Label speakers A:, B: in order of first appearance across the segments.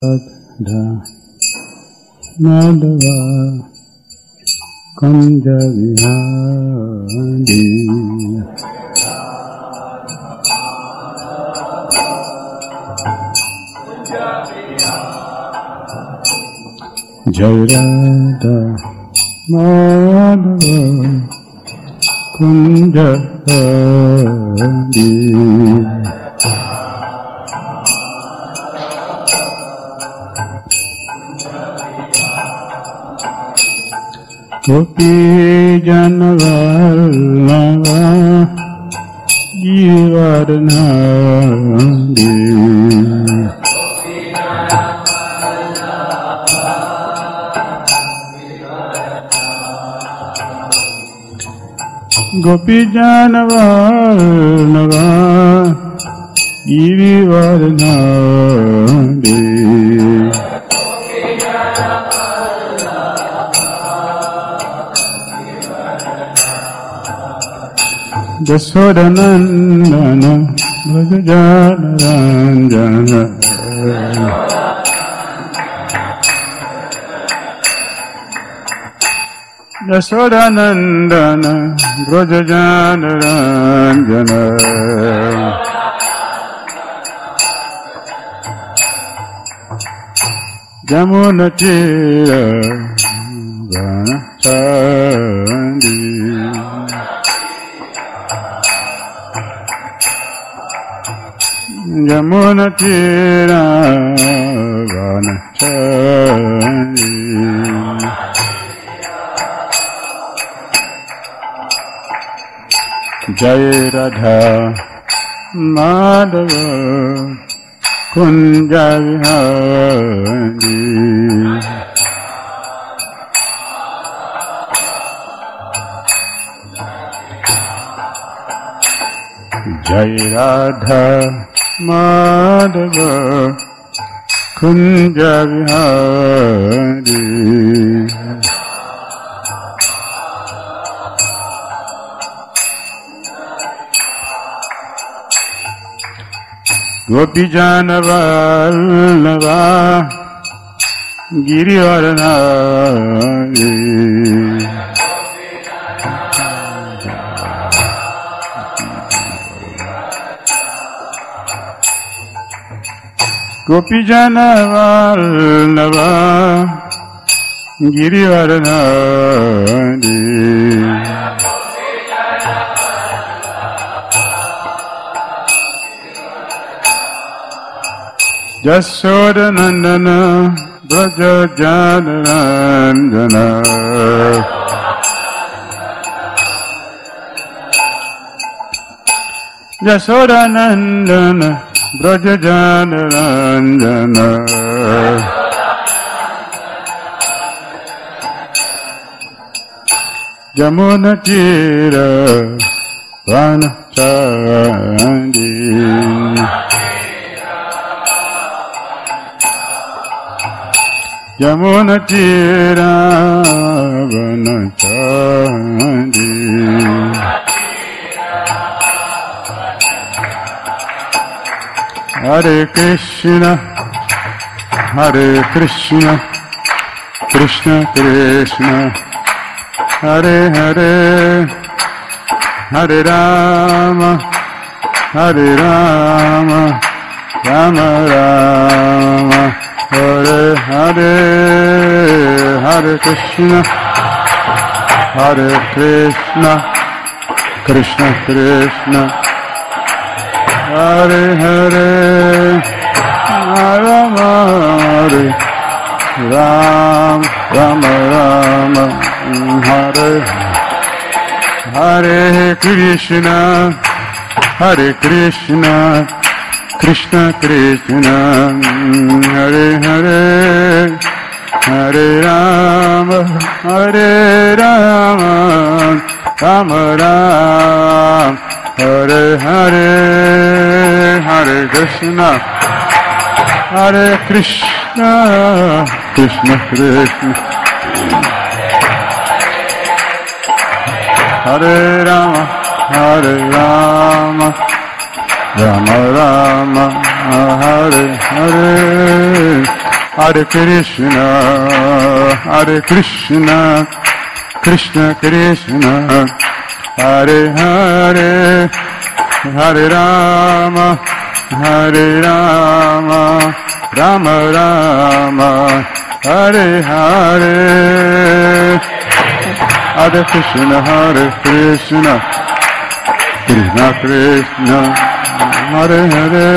A: Radha Madhava Kunja Vihari Jai Radha Madhava Kunja Vihari Gopi Jana Vallabha Giridhari Gopi Jana Vallabha Giridhari Jasodhanandana Brajajanaranja Jasodhanandana Brajajanaranja Jamunatira Vanachandi Jamunatira Vanachari Jai Radha Madhava Kunja Vihari Jai Radha Madhava Kunja Vihari Gopi Jana Vallabha Giridhari Gopi Jana Vallabha Giridhari Jasodhanandana Brajajanaranja Jasodhanandana Brajajanaranja Jamunatira Vanachandi Jamunatira Vanachandi Hare Krishna Krishna Krishna Hare Hare Hare Rama Rama Rama Hare Hare Hare Krishna Krishna Krishna Hare Hare Rama Rama Hare Hare Krishna Krishna Krishna Hare Hare Hare Rama Rama Hare Hare Hare Krishna Krishna Krishna Hare Rama Rama Hare Hare Hare Krishna, Hare Krishna, Krishna Krishna, Hare Hare, Hare Rama, Hare Rama, Rama Rama, Hare Hare, Hare Krishna, Krishna Krishna, Hare Hare,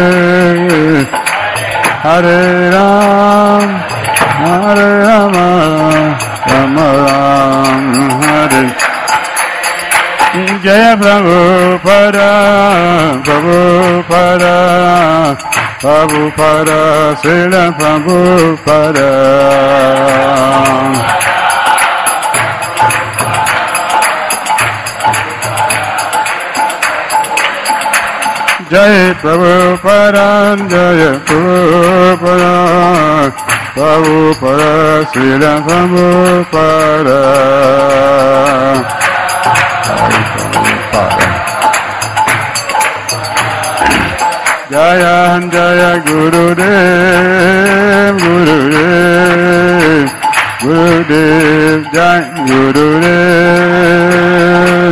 A: Hare Ram, Hare Rama, Rama Rama, Hare Jaya Prabhupada, Prabhupada, Prabhupada, Srila Prabhupada. Jaya Prabhupada, Jaya Prabhupada, Prabhupada, Srila Prabhupada. Jaya Jaya Gurudev, Gurudev, Gurudev, Jai Gurudev.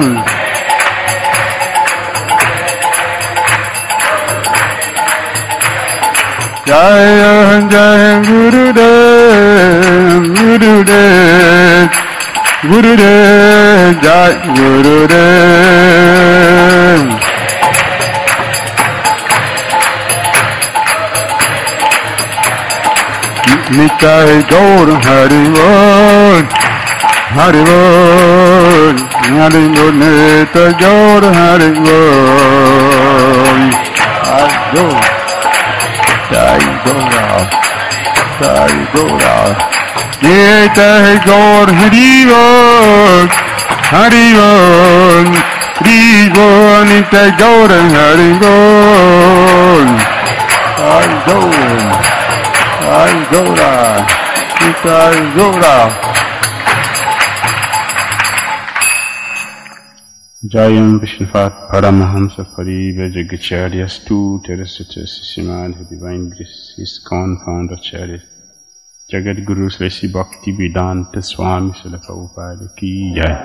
A: Jaya Jaya Gurudev, Gurudev, Gurudev, Jai Gurudev. Nitai Gaur Hari Bol, Hari Bol, Hari Bol, Nitai Gaur Hari Bol. Hari Bol. Jai Gaura, Jai Gaura. Nitai Gaur Hari Bol, Hari Bol, Hari Bol, Nitai Gaur Hari Bol. Hari Gaur. Jai Gaura, Jai Gaura. Jayam Vishnupat Paramahamsa Parivajagacharya Stu Terasitas Simad Divine Grace ISKCON Founder Charya Jagat Guru Sri Bhakti Vedanta Swami Srila Prabhupada Ki Jai.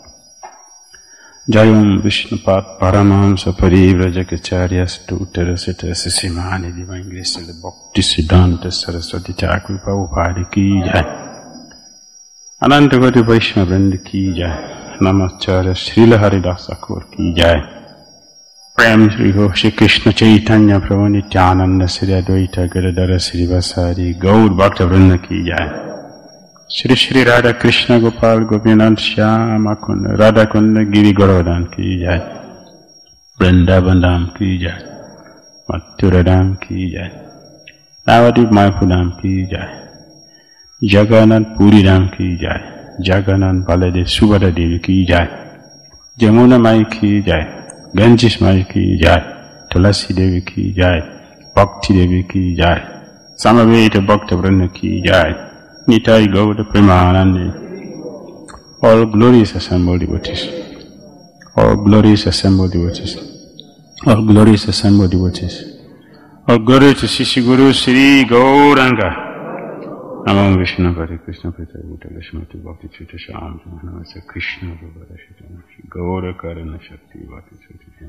A: Jayam Vishnupat Paramahamsa Parivajagacharya Stu Terasitas Simad Divine Grace Srila Bhakti Siddhanta Saraswati Thakur Prabhupada Ki Jai. Anantagati Vaishnava Vrinda Ki Jai. Namacharya Srila Haridas Thakur Ki Jai. Prem Shri Shri Krishna Chaitanya Prabhu Nityananda Sri Advaita Gadadhara Sri Vasari Gaur Bhakta Vrinda Ki Jai. Shri Shri Radha Krishna Gopal Gopinath Shyama Kunda Radha Kunda Giri Govardhan Ki Jai. Vrindavan Dham Ki Jai. Mathura Dham Ki Jai. Navadvip Mayapur Dham Ki Jai. Jagannath Puri Dham Ki Jai. Jagannath Baladev Subhadra Devi Ki Jai. Jamuna Mai Ki Jai. Ganges Mai Ki Jai. Tulasi Devi Ki Jai. Bhakti Devi Ki Jai. Samaveta Bhakta Vrinda Ki Jai. Nitai Gauda Premanande. All glorious assembled devotees. All glorious assembled devotees. All glorious assembled devotees. All glory to Sisi Guru Sri Gauranga. Namo Vishnu Hare Krishna Prita Vita Shmati Bhakti Chita Sham Namaste Krishna Bhagavata Shitana Gaura Karana Shakti Bhakti Chita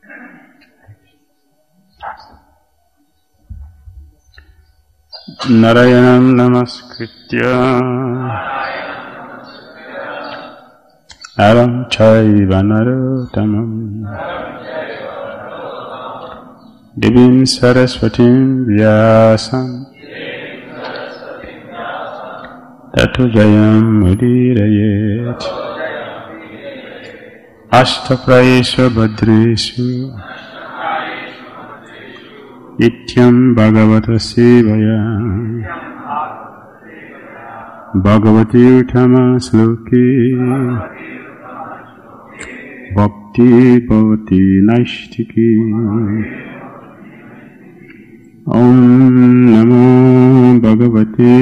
A: Narayanam Namaskritya Aram Chaiva Narottamam Devim Saraswatim Vyasam Tato Jayam Mudirayet Ashtaprayesva Bhadreshu Nityam Bhagavata Sevaya Bhagavati Uttama Sloki Bhakti Bhavati Naishtiki Om Namo Bhagavate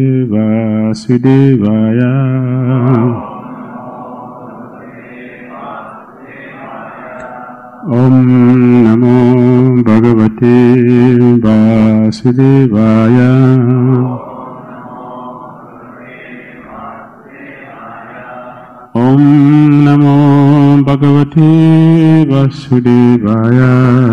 A: Vasudevaya Om Namo Bhagavate Vasudevaya Om Namo Bhagavate Vasudevaya.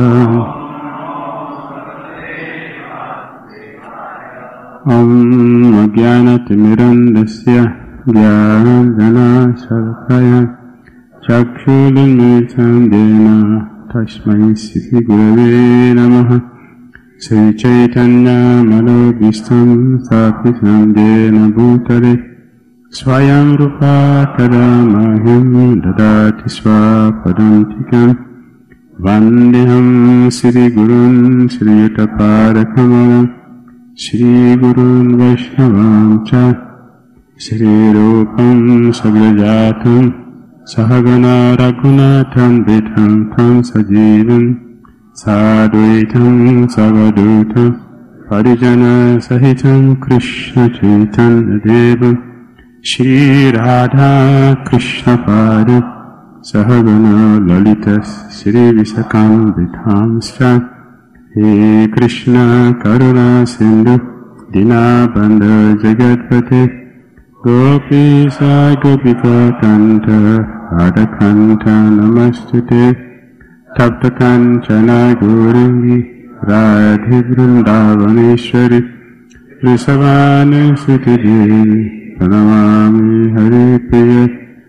A: Om Ajnanatirmirandasya Jnana Shalakaya Chakshulunmilitam Jena Tasmai Sri Gurave Namaha. Sri Chaitanya Manobhistam Sthapitam Jena Bhutale Swayam Rupa Kadamahim Dadati Swapadantikam Vandeham Sri Gurun Sri Yutaparakamalam Shri Gurun Vaishnavam Cha Shri Rupam Sagrajatam Sahagana Raghunatham Vitam Tam Sajivam Sadvaitam Savadutam Parijana Sahitam Krishna Chaitanya Devam Shri Radha Krishna Pada Sahagana Lalitas Shri Visakam Vitam Scha He Krishna Karuna Sindhu Dinabandha Jagatpate Gopisa Gopika Kanta Radhakanta Namastute Tapta Kanchana Gaurangi Radhe Vrindavaneshwari Risavana Sutidevi Pranamami Hare Priya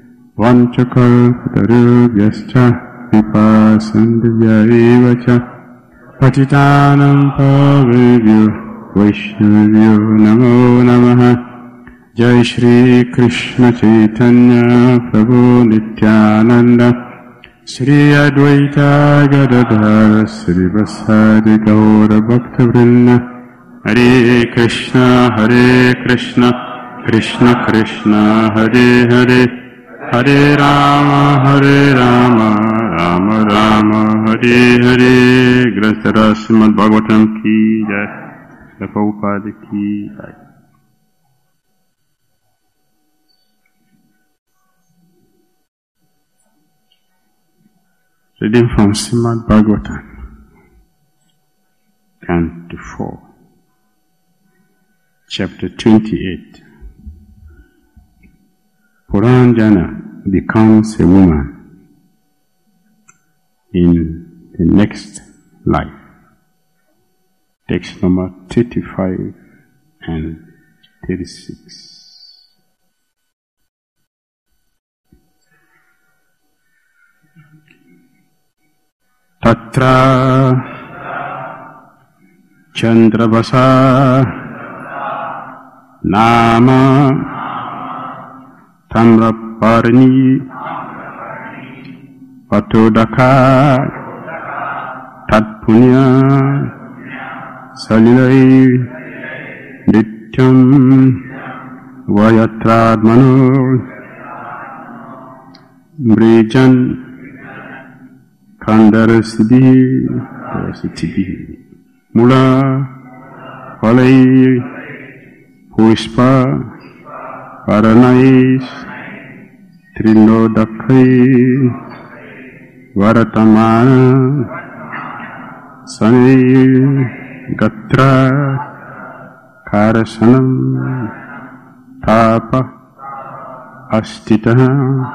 A: Vanchakalpatarubhyascha Vipasandhya evacha Patitanam Pavebhyo Vaishnavyo Namo Namaha. Jai Shri Krishna Chaitanya Prabhu Nityananda Shri Advaita Gadadhara Shri Vasadi Gaura Bhakta Vrinda. Hare Krishna Krishna Krishna Hare Hare Hare Rama Rama Rama Hare Hare. Grasara Srimad Bhagavatam ki jai. Prabhupada ki jai. Reading from Srimad Bhagavatam, Canto 4, Chapter 28. Puranjana becomes a woman in the next life. Text number 35 and 36. Tatra Chandravasa Nama Tamraparni Patodaka Tatpunya Salilai Nityam Vayatradmano Mrijan Kandarasiddhi Mula Palai Pushpa Paranais Trinodakai Varatamana Sani Gatra Karasanam Tapa Astitaha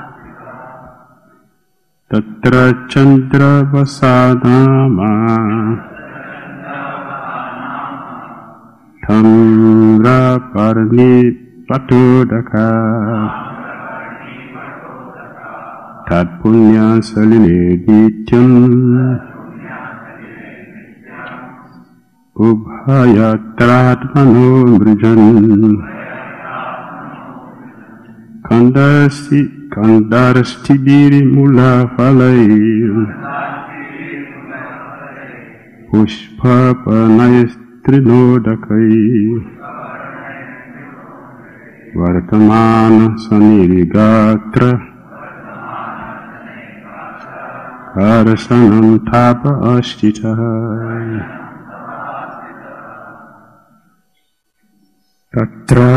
A: Tatra Chandra Vasadama Tamra Parni Patodaka Tat Punya Saline Dityam Ubhayatratmano Brijan Kandarastibiri Mula Falai Pushpa Panayastrinodakai Vartamana Sanirigatra Karasanam Tapa Ashtita Tatra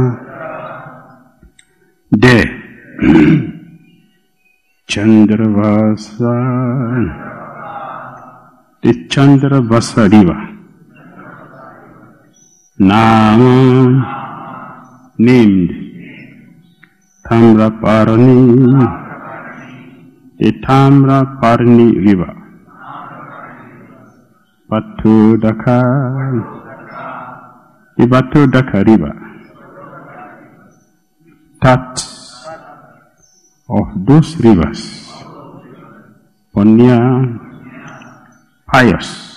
A: De Chandravasa, the Chandravasa river, Nama named Tamraparni, the Tamraparni river, Batudaka, the Batudaka river, that of those rivers, Punya, pious,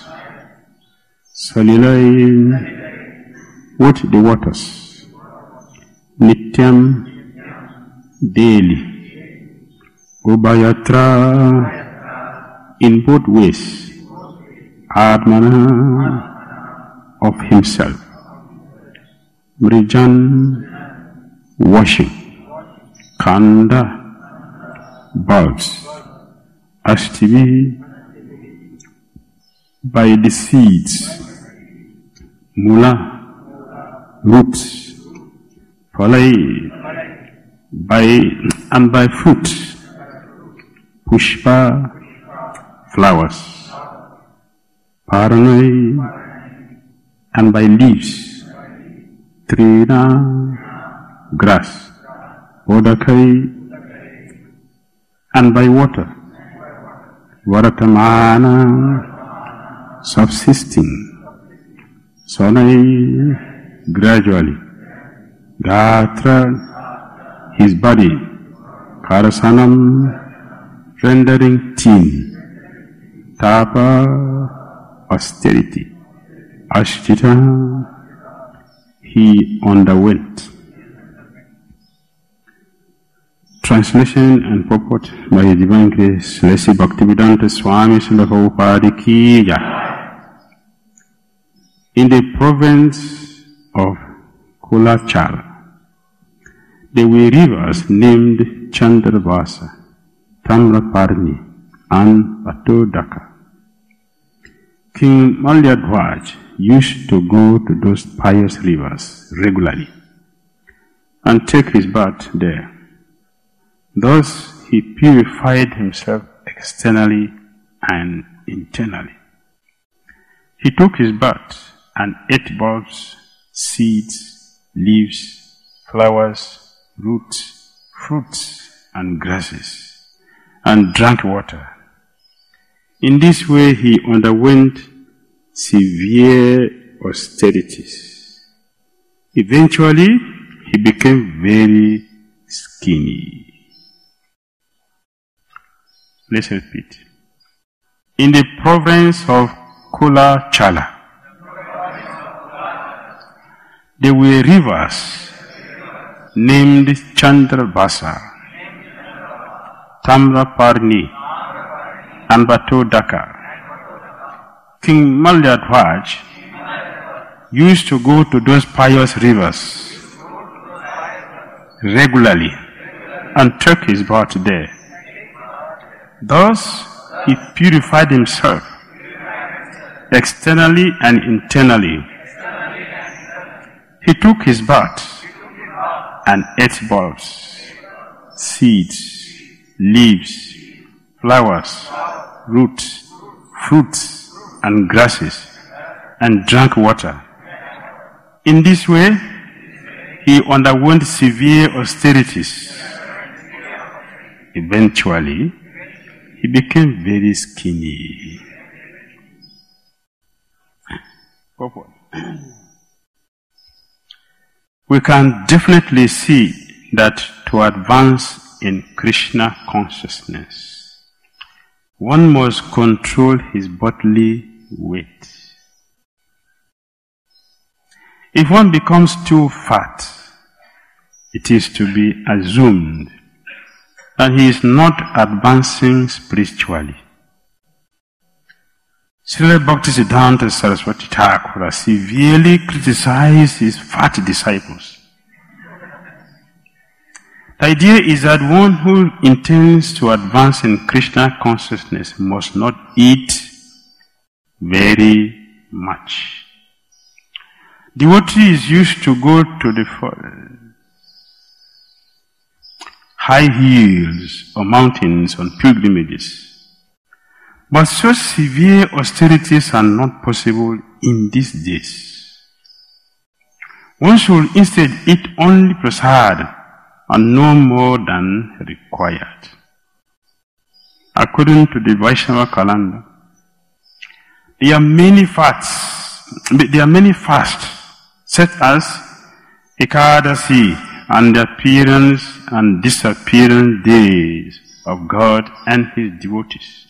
A: Salilai, with the waters, Nityam, daily, Ubayatra, in both ways, Atmana, of himself, Mrijan, washing, Kanda, bulbs, Ashtivi, by the seeds, Mula, roots, Palai, by fruit, Pushpa, flowers, Paranai, and by leaves, Trina, grass, Odakai, and by water, Varatamana, subsisting, Sonai, gradually, Gatra, his body, Karasanam, rendering thin, Tapa, austerity, Ashtita, he underwent. Translation and purport by His Divine Grace, Leslie Bhaktivedanta Swami Srila Prabhupada Ki Jai. In the province of Kulachara, there were rivers named Chandrabasa, Tamraparni, and Batudaka. King Malyadhwaj used to go to those pious rivers regularly and take his bath there. Thus he purified himself externally and internally. He took his bath and ate bulbs, seeds, leaves, flowers, roots, fruits, and grasses, and drank water. In this way he underwent severe austerities. Eventually he became very skinny. Let's repeat. In the province of Kulachala, there were rivers named Chandrabasa, Tamraparni, and Batudaka. King Malyadhwaj used to go to those pious rivers regularly and took his bath there. Thus he purified himself externally and internally. He took his bath and ate bulbs, seeds, leaves, flowers, roots, fruits, and grasses, and drank water. In this way, he underwent severe austerities. Eventually, he became very skinny. We can definitely see that to advance in Krishna consciousness, one must control his bodily weight. If one becomes too fat, it is to be assumed that he is not advancing spiritually. Srila Bhaktisiddhanta Saraswati Thakur severely criticized his fat disciples. The idea is that one who intends to advance in Krishna consciousness must not eat very much. Devotees used to go to the high hills or mountains on pilgrimages. But such severe austerities are not possible in these days. One should instead eat only prasad and no more than required. According to the Vaishnava calendar, there are many fasts such as Ekadasi and the appearance and disappearance days of God and His devotees.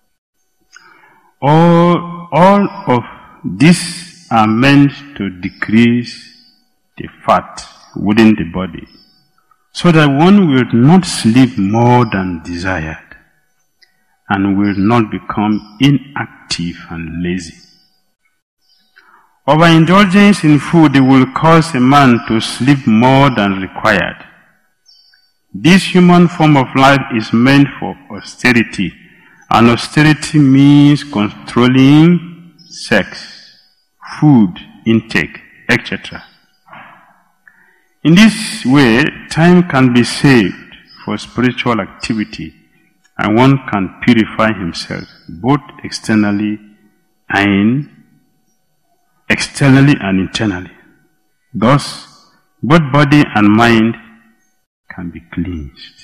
A: All of these are meant to decrease the fat within the body, so that one will not sleep more than desired and will not become inactive and lazy. Overindulgence in food will cause a man to sleep more than required. This human form of life is meant for austerity, and austerity means controlling sex, food intake, etc. In this way, time can be saved for spiritual activity, and one can purify himself both externally and internally. Thus, both body and mind can be cleansed.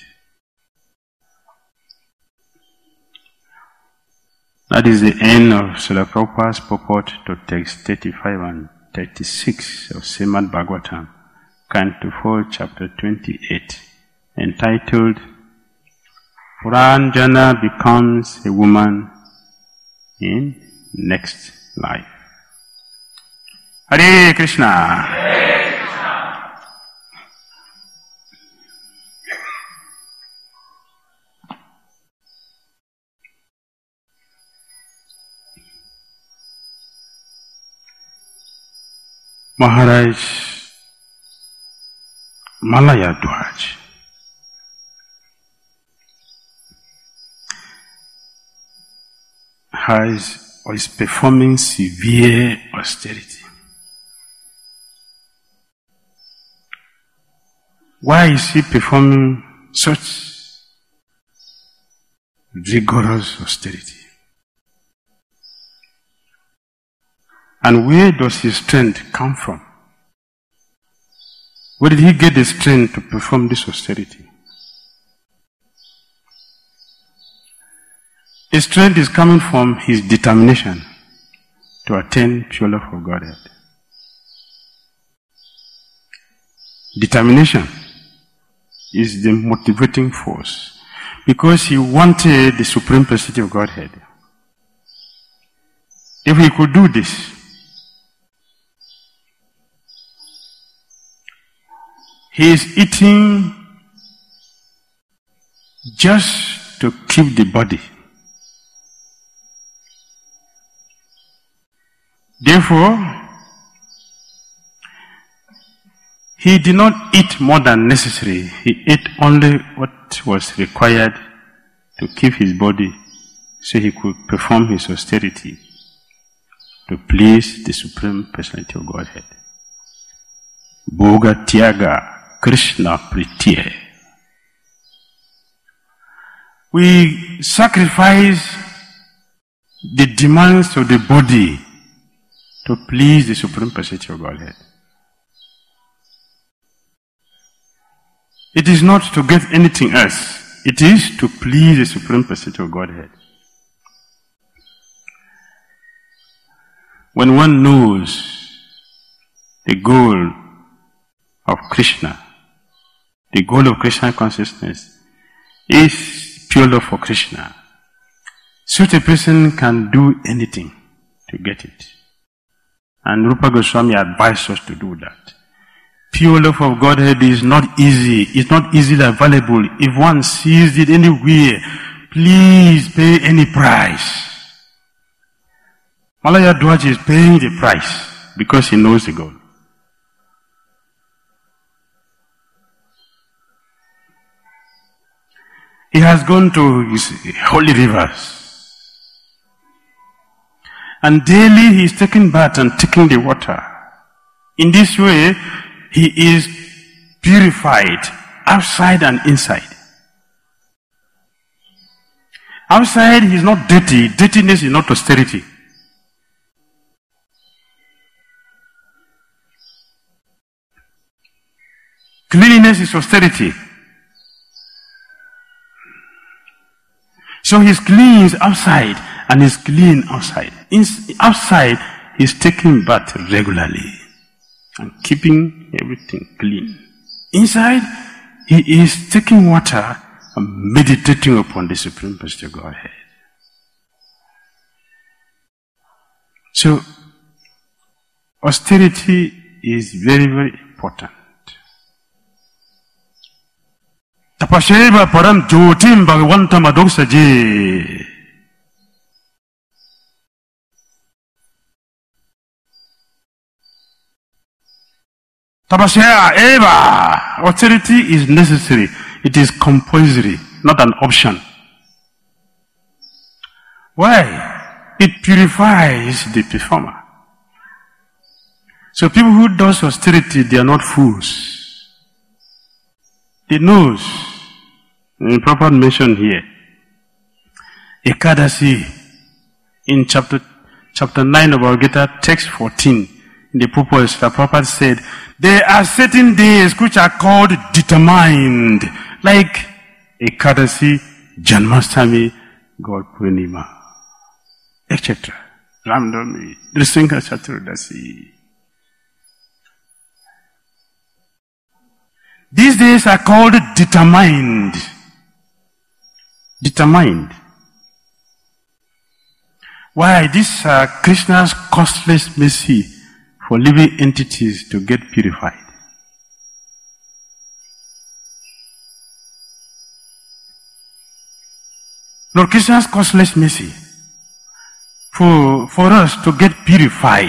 A: That is the end of Srila Prabhupada's purport to text 35 and 36 of Srimad Bhagavatam, Canto 4, Chapter 28, entitled Puranjana becomes a woman in next life. Hare Krishna.
B: Hare Krishna.
A: Maharaj Malayadwaj is performing severe austerity. Why is he performing such rigorous austerity? And where does his strength come from? Where did he get the strength to perform this austerity? His strength is coming from his determination to attain pure love of Godhead. Determination is the motivating force, because he wanted the supreme personality of Godhead. If he could do this, he is eating just to keep the body. Therefore, he did not eat more than necessary. He ate only what was required to keep his body so he could perform his austerity to please the Supreme Personality of Godhead. Bhoga Tyaga Krishna Pritya. We sacrifice the demands of the body to please the Supreme Personality of Godhead. It is not to get anything else. It is to please the Supreme Personality of Godhead. When one knows the goal of Krishna, the goal of Krishna consciousness is pure love for Krishna, such a person can do anything to get it. And Rupa Goswami advised us to do that. Pure love of Godhead is not easy. It's not easily available. If one sees it anywhere, please pay any price. Malayadwaj is paying the price because he knows the goal. He has gone to his holy rivers. And daily he is taking bath and taking the water. In this way, he is purified outside and inside. Outside he is not dirty. Dirtiness is not austerity. Cleanliness is austerity. So he's clean outside and he's clean outside. Outside, he's taking bath regularly and keeping everything clean. Inside, he is taking water and meditating upon the Supreme Personality of Godhead. So, austerity is very, very important. Tapasheba param jotim bhagavanta madoksaje. Tapasheba eva. Austerity is necessary. It is compulsory, not an option. Why? It purifies the performer. So people who do austerity, they are not fools. They know, in proper mention here, Ekadasi, in chapter 9 of our Gita, text 14, in the purpose, the Prabhupada said, there are certain days which are called determined, like Ekadasi, Janmashtami, God Purnima, etc. Ramdami, Nrsimha Chaturdasi. These days are called determined. Determined. Why? These are Krishna's costless mercy for living entities to get purified. Lord Krishna's costless mercy for us to get purified.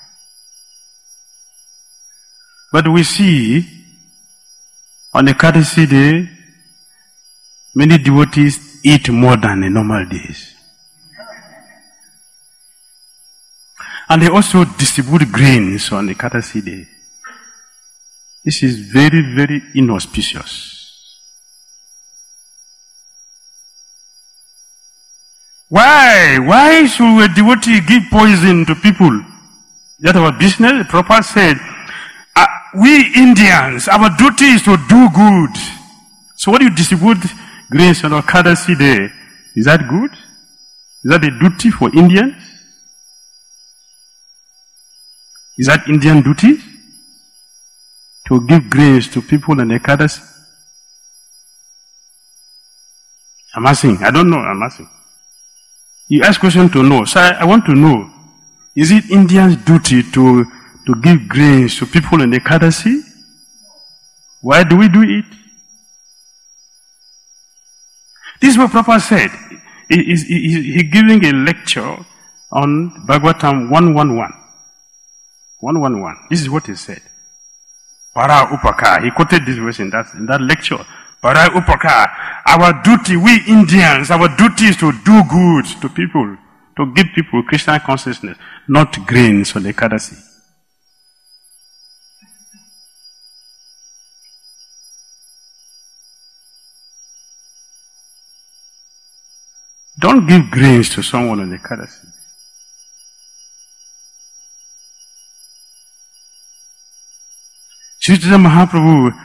A: But we see on Ekadasi day, many devotees eat more than in normal days. And they also distribute grains on Ekadasi day. This is very, very inauspicious. Why? Why should a devotee give poison to people? That's our business. The Prabhupada said, we Indians, our duty is to do good. So what do you distribute grains on Ekadasi day? Is that good? Is that a duty for Indians? Is that Indian duty? To give grains to people on Ekadasi? I'm asking. I don't know. I'm asking. You ask question to know. So I want to know. Is it Indians' duty to give grains to people in the Ekadasi? Why do we do it? This is what Prabhupada said. He's giving a lecture on Bhagavatam 111. 111. This is what he said. Para upaka. He quoted this verse in that lecture. Para upaka. Our duty, we Indians, our duty is to do good to people. To give people Krishna consciousness. Not grains on the Ekadasi. Don't give grains to someone on the Ekadasi. Sri Chaitanya Mahaprabhu,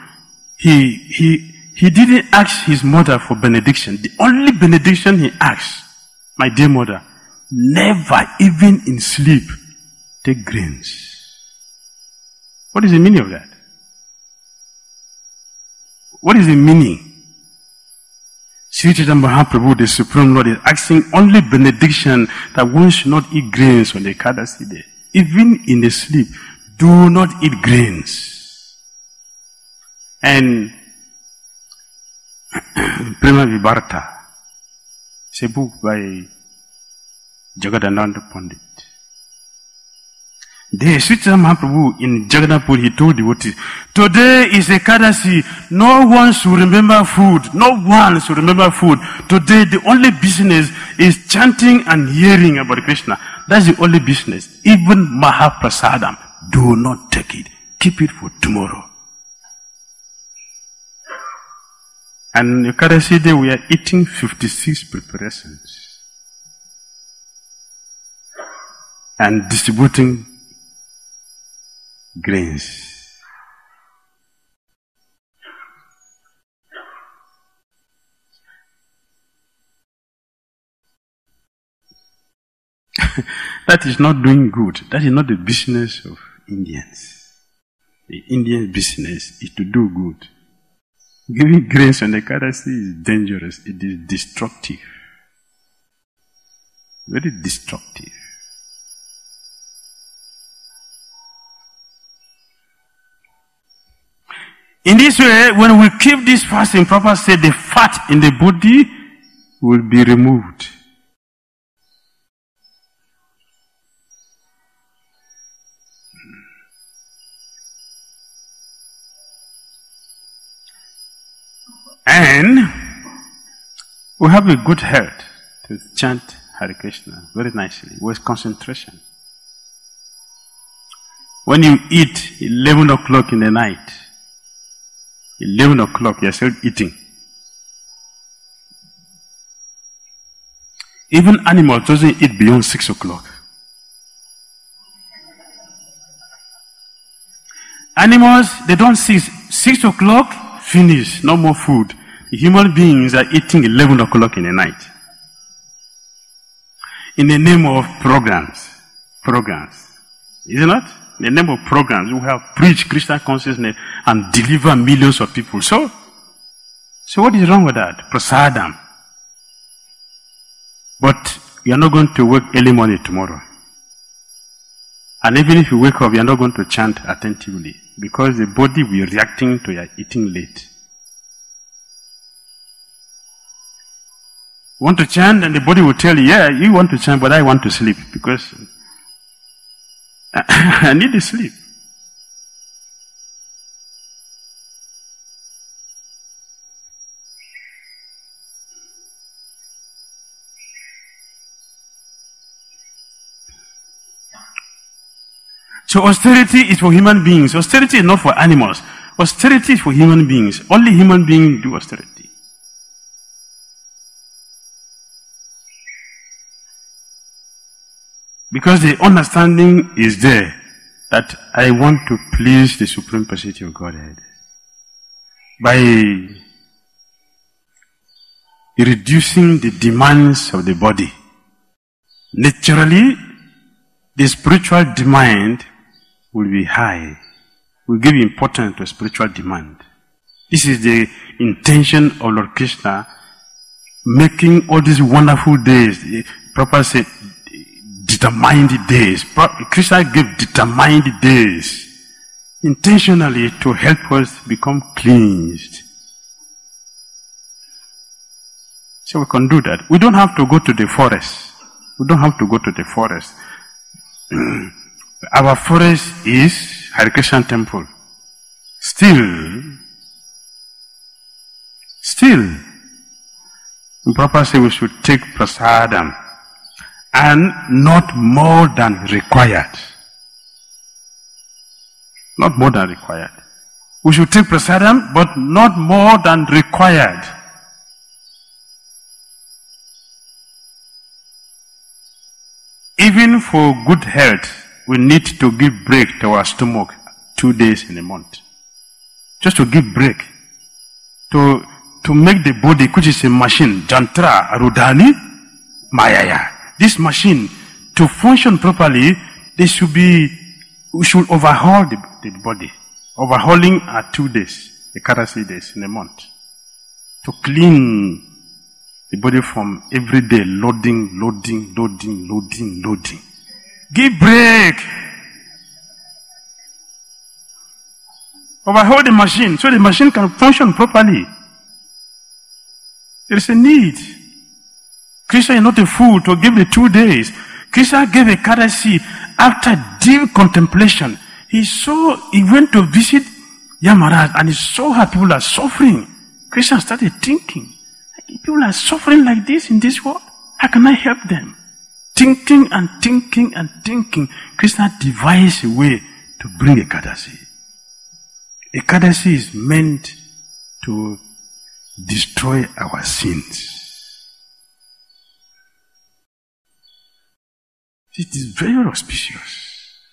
A: he didn't ask his mother for benediction. The only benediction he asked, my dear mother, never even in sleep take grains. What is the meaning of that? What is the meaning? Sri Chaitanya Mahaprabhu, the Supreme Lord, is asking only benediction that one should not eat grains on the Ekadasi day. Even in the sleep, do not eat grains. And Prema Vibharata, it's a book by Jagadananda Pandit. There, Sri Chaitanya Mahaprabhu in Jagannath, he told devotees, today is Ekadasi, no one should remember food, no one should remember food. Today the only business is chanting and hearing about Krishna. That's the only business. Even Mahaprasadam, do not take it. Keep it for tomorrow. And Ekadasi day we are eating 56 preparations. And distributing grains. That is not doing good. That is not the business of Indians. The Indian business is to do good. Giving grace on the Ekadasi is dangerous. It is destructive. Very destructive. In this way, when we keep this fasting, Prabhupada said the fat in the body will be removed. And we have a good health to chant Hare Krishna very nicely with concentration. When you eat 11 o'clock in the night, 11 o'clock, you're still eating. Even animals doesn't eat beyond 6 o'clock. Animals, they don't see 6 o'clock, finish, no more food. Human beings are eating 11 o'clock in the night. In the name of programs. Is it not? In the name of programs, we have preached Krishna consciousness and deliver millions of people. So what is wrong with that? Prasadam. But you are not going to wake early morning tomorrow. And even if you wake up, you are not going to chant attentively because the body will be reacting to your eating late. You want to chant and the body will tell you, yeah, you want to chant, but I want to sleep because I need to sleep. So austerity is for human beings. Austerity is not for animals. Austerity is for human beings. Only human beings do austerity. Because the understanding is there that I want to please the Supreme Personality of Godhead by reducing the demands of the body. Naturally, the spiritual demand will be high. Will give importance to spiritual demand. This is the intention of Lord Krishna making all these wonderful days. Prabhupada said, determined days. Krishna gave determined days intentionally to help us become cleansed. So we can do that. We don't have to go to the forest. We don't have to go to the forest. Our forest is Hare Krishna temple. Still, Prabhupada said we should take prasadam and not more than required. Not more than required. We should take prasadam, but not more than required. Even for good health, we need to give break to our stomach 2 days in a month. Just to give break. To make the body, which is a machine, Jantra, Arudhani, Mayaya. This machine, to function properly, we should overhaul the body. Overhauling are 2 days, Ekadasi days in a month. To clean the body from everyday loading. Give break. Overhaul the machine so the machine can function properly. There is a need. Krishna is not a fool to give the 2 days. Krishna gave Ekadasi after deep contemplation. He went to visit Yamaraj and he saw how people are suffering. Krishna started thinking, people are suffering like this in this world. How can I help them? Thinking. Krishna devised a way to bring Ekadasi. Ekadasi is meant to destroy our sins. It is very auspicious.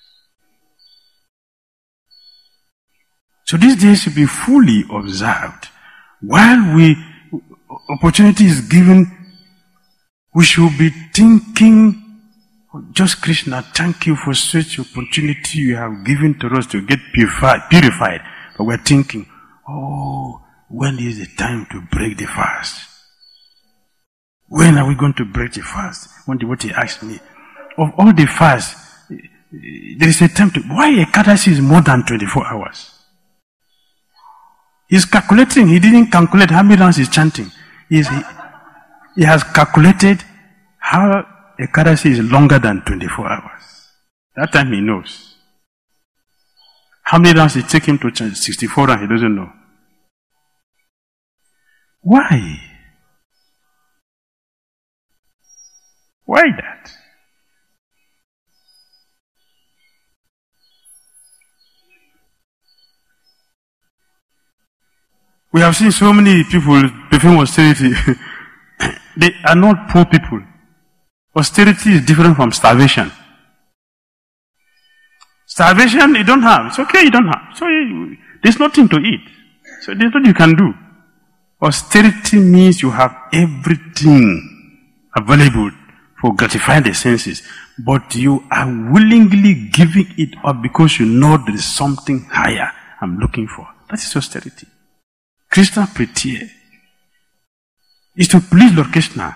A: So these days should be fully observed. While opportunity is given, we should be thinking Just Krishna, thank you for such opportunity you have given to us to get purified. But we're thinking, oh, when is the time to break the fast? When are we going to break the fast? One devotee asked me, of all the fasts, there is a time to, why Ekadasi is more than 24 hours? He's calculating, he didn't calculate how many rounds he's chanting. He has calculated how Ekadasi is longer than 24 hours. That time he knows. How many rounds it take him to chant 64 rounds, he doesn't know. Why? Why that? We have seen so many people perform austerity. They are not poor people. Austerity is different from starvation. Starvation, you don't have. It's okay, you don't have. So there's nothing to eat. So there's nothing you can do. Austerity means you have everything available for gratifying the senses, but you are willingly giving it up because you know there is something higher I'm looking for. That is austerity. Krishna Prithya is to please Lord Krishna.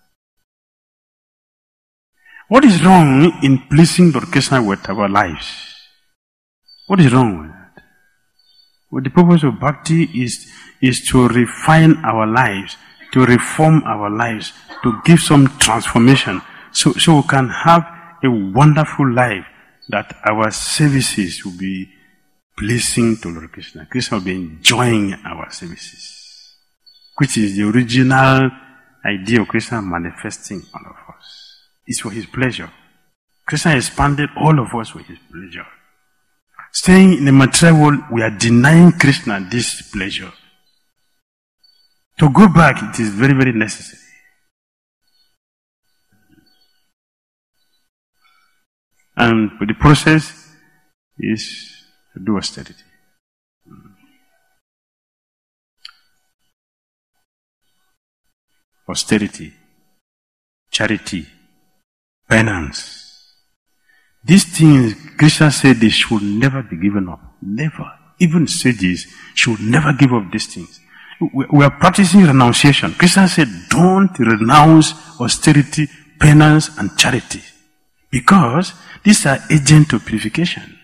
A: What is wrong in pleasing Lord Krishna with our lives? What is wrong with that? Well, the purpose of bhakti is to refine our lives, to reform our lives, to give some transformation, so we can have a wonderful life, that our services will be pleasing to Lord Krishna. Krishna will be enjoying our services, which is the original idea of Krishna manifesting all of us. It's for His pleasure. Krishna expanded all of us for His pleasure. Staying in the material world, we are denying Krishna this pleasure. To go back, it is very, very necessary. And the process is to do austerity. Austerity, charity, penance. These things, Krishna said they should never be given up. Never. Even sages should never give up these things. We are practicing renunciation. Krishna said, don't renounce austerity, penance, and charity. Because these are agents of purification.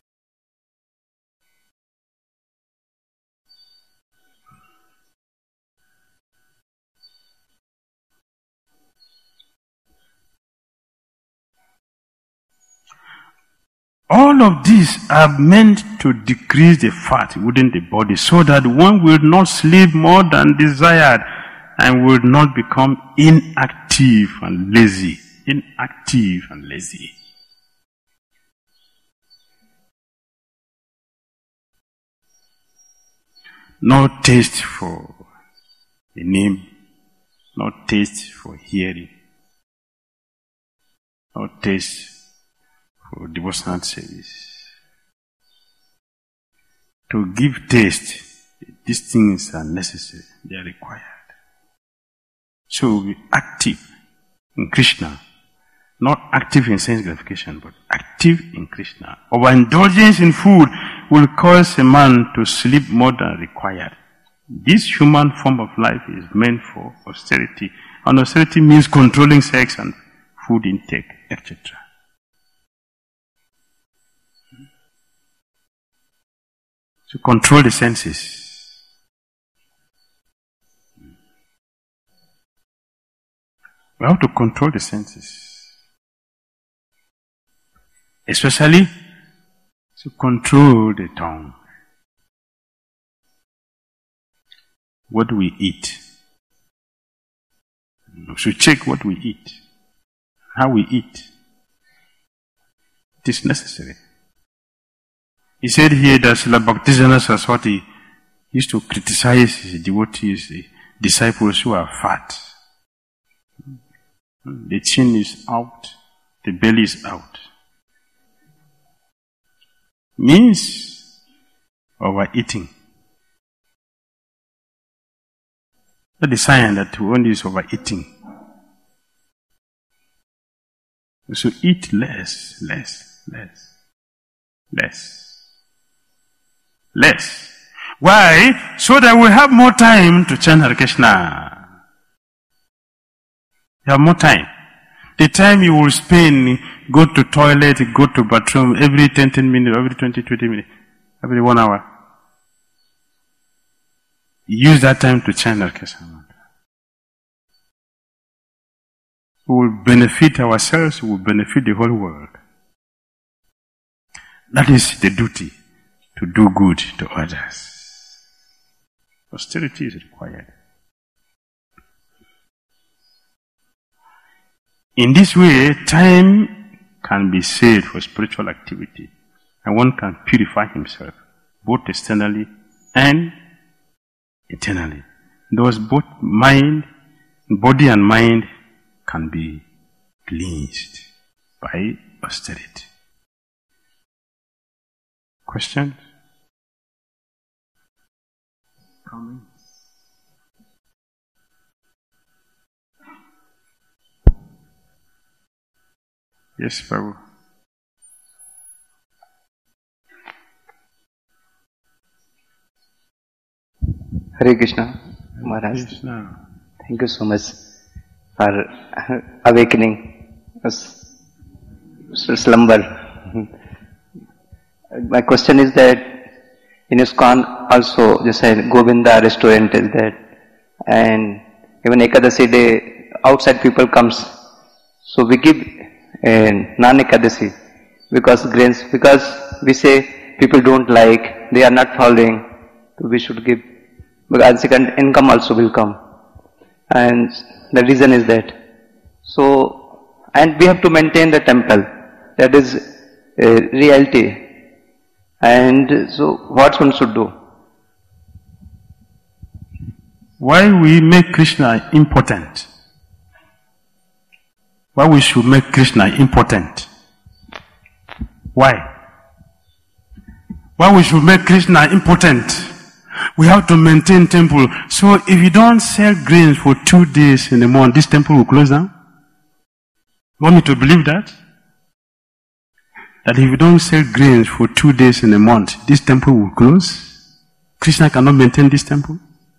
A: All of these are meant to decrease the fat within the body, so that one will not sleep more than desired and will not become inactive and lazy. Inactive and lazy. No taste for the name, no taste for hearing, no taste for devotional service. To give taste, these things are necessary, they are required. So be active in Krishna, not active in sense gratification, but active in Krishna. Overindulgence in food will cause a man to sleep more than required. This human form of life is meant for austerity, and austerity means controlling sex and food intake, etc. To control the senses. We have to control the senses. Especially to control the tongue. What we eat. We should check what we eat. How we eat. It is necessary. He said here that Srila Bhaktisiddhanta Saraswati used to criticize his devotees, the disciples who are fat. The chin is out, the belly is out. Means overeating. That is a sign that one is overeating. We should eat less. Why? So that we have more time to chant Hare Krishna. You have more time. The time you will spend, go to toilet, go to bathroom every 10 minutes, every 20 minutes, every 1 hour. Use that time to chant Hare Krishna. We will benefit ourselves, we will benefit the whole world. That is the duty, to do good to others. Austerity is required. In this way, time can be saved for spiritual activity, and one can purify himself, both externally and internally. Thus, both body and mind can be cleansed by austerity. Questions? Comments? Yes, Prabhu.
C: Hare Krishna, Maharaj.
A: Krishna.
C: Thank you so much for awakening us slumber. My question is that in ISKCON also, just like Govinda restaurant is there, and even Ekadasi day, outside people comes, so we give non-Ekadasi because we say people don't like, they are not following, so we should give, because second income also will come, and the reason is that. So, and we have to maintain the temple, that is reality. And so, what one should do?
A: Why we make Krishna important? Why we should make Krishna important? Why? Why we should make Krishna important? We have to maintain temple. So if you don't sell grains for 2 days in the month, this temple will close down? You want me to believe that? That if you don't sell grains for 2 days in a month, this temple will close? Krishna cannot maintain this temple?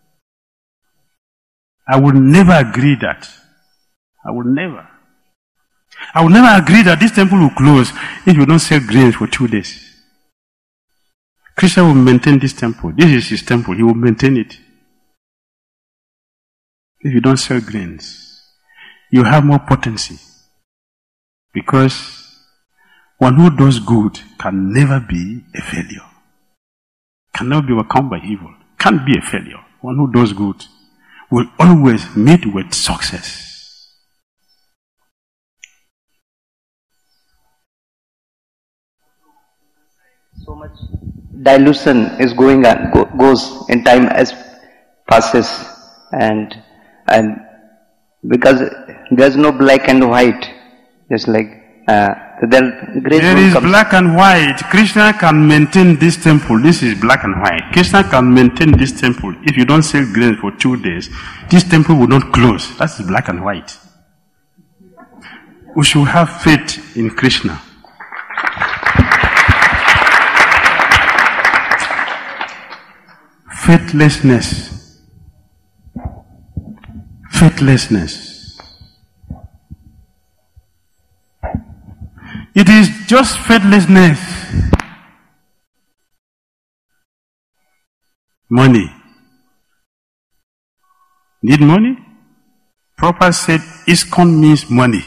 A: I would never agree that. I would never agree that this temple will close if you don't sell grains for 2 days. Krishna will maintain this temple. This is his temple. He will maintain it. If you don't sell grains, you have more potency. Because one who does good can never be a failure. Can never be overcome by evil. Can't be a failure. One who does good will always meet with success.
C: So much dilution is going on, goes in time as passes, and because there's no black and white, just like there
A: is black and white. Krishna can maintain this temple. This is black and white. Krishna can maintain this temple. If you don't sell grains for 2 days, this temple will not close. That's black and white. We should have faith in Krishna. Faithlessness. It is just faithlessness. Money. Need money? Prabhupada said ISKCON means money.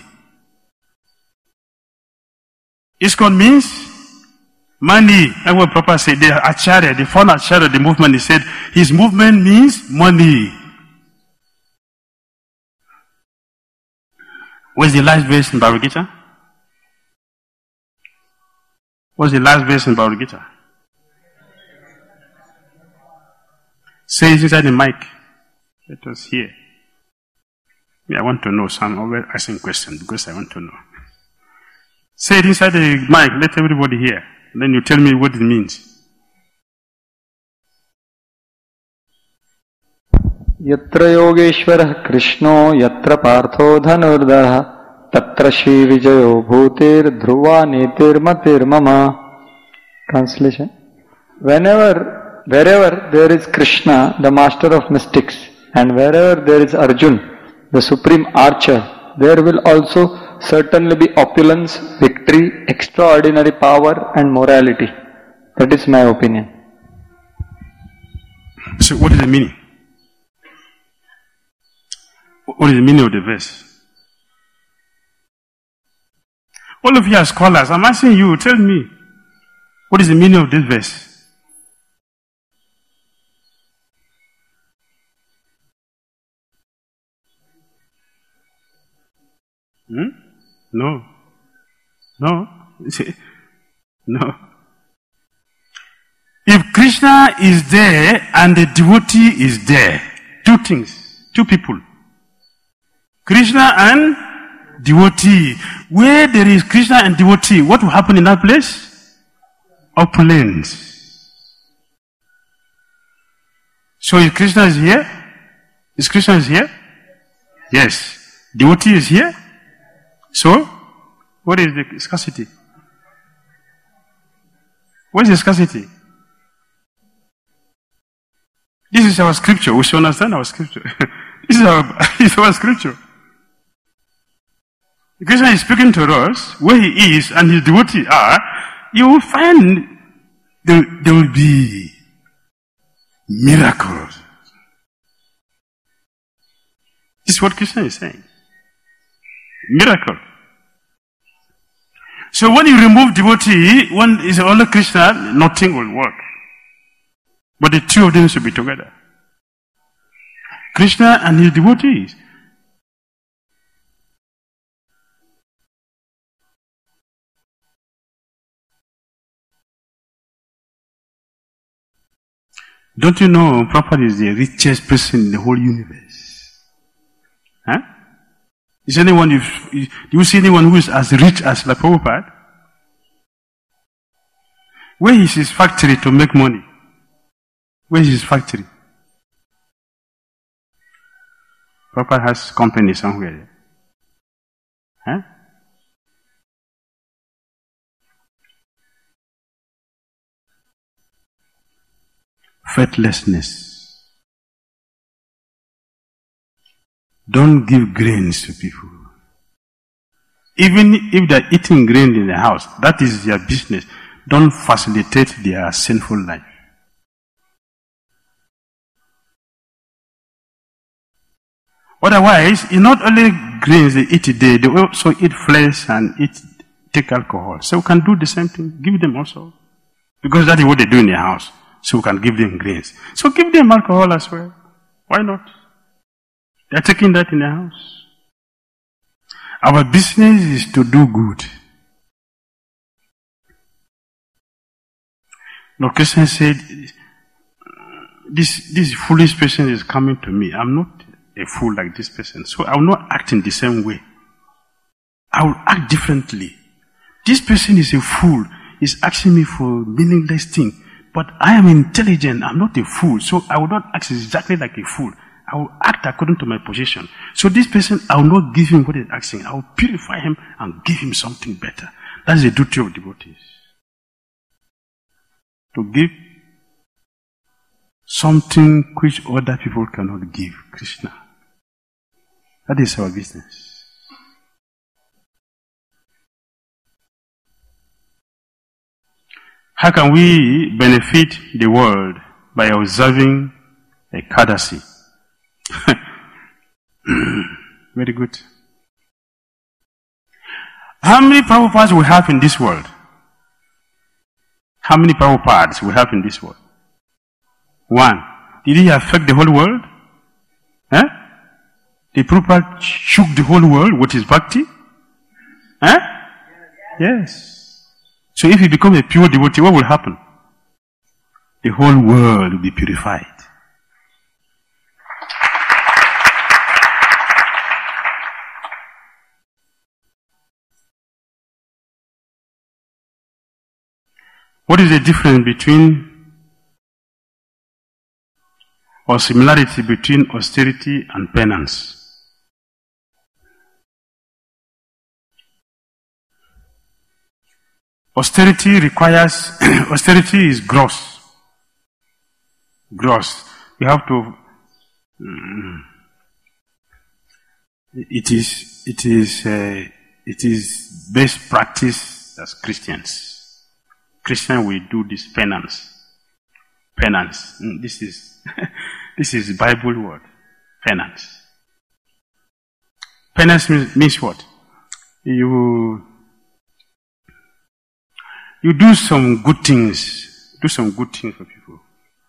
A: ISKCON means money. That's what Prabhupada said. The Acharya, the founder Acharya, the movement, he said his movement means money. What's the last verse in Bhagavad Gita? What's the last verse in Bhagavad Gita? Say it inside the mic. Let us hear. I want to know. So I'm always asking questions because I want to know. Say it inside the mic. Let everybody hear. Then you tell me what it means.
D: Yatra Yogeshwarah Krishno Yatra Partho Dhanurdaha Tatra Shri Vijayo Bhutir Dhruva Netir Matir Mama. Translation. Wherever there is Krishna, the master of mystics, and wherever there is Arjun, the supreme archer, there will also certainly be opulence, victory, extraordinary power and morality. That is my opinion.
A: So what is the meaning? What is the meaning of the verse? All of you are scholars. I'm asking you, tell me, what is the meaning of this verse? No. No. No. If Krishna is there and the devotee is there, two things, two people. Krishna and devotee. Where there is Krishna and devotee, what will happen in that place? Opulence. So if Krishna is here, Krishna is here? Yes. Devotee is here? So, what is the scarcity? What is the scarcity? This is our scripture. We should understand our scripture. This is our scripture. Krishna is speaking to us where he is and his devotees are. You will find there will be miracles. This is what Krishna is saying. Miracle. So when you remove devotee, one is only Krishna, nothing will work. But the two of them should be together. Krishna and his devotees. Don't you know Prabhupada is the richest person in the whole universe? Huh? Is anyone, do you see anyone who is as rich as like Prabhupada? Where is his factory to make money? Where is his factory? Prabhupada has company somewhere. Huh? Faithlessness. Don't give grains to people. Even if they're eating grain in the house, that is their business. Don't facilitate their sinful life. Otherwise, it's not only grains they eat today, they also eat flesh and take alcohol. So we can do the same thing. Give them also. Because that is what they do in their house. So we can give them grains. So give them alcohol as well. Why not? They're taking that in their house. Our business is to do good. Lord Krishna said, this foolish person is coming to me. I'm not a fool like this person. So I will not act in the same way. I will act differently. This person is a fool. He's asking me for meaningless things. But I am intelligent. I'm not a fool. So I will not act exactly like a fool. I will act according to my position. So this person, I will not give him what he's asking. I will purify him and give him something better. That's the duty of devotees. To give something which other people cannot give. Krishna. That is our business. How can we benefit the world by observing a Ekadasi? Very good. How many Prabhupads we have in this world? How many Prabhupads we have in this world? One. Did he affect the whole world? Huh? The Prabhupada shook the whole world with his bhakti? Huh? Yes. So if he becomes a pure devotee, what will happen? The whole world will be purified. What is the difference between, or similarity between austerity and penance? austerity requires, austerity is gross. Gross. You have to, it is best practice as Christians. Christians will do this penance. Penance. This is Bible word. Penance. Penance means what? You do some good things. Do some good things for people.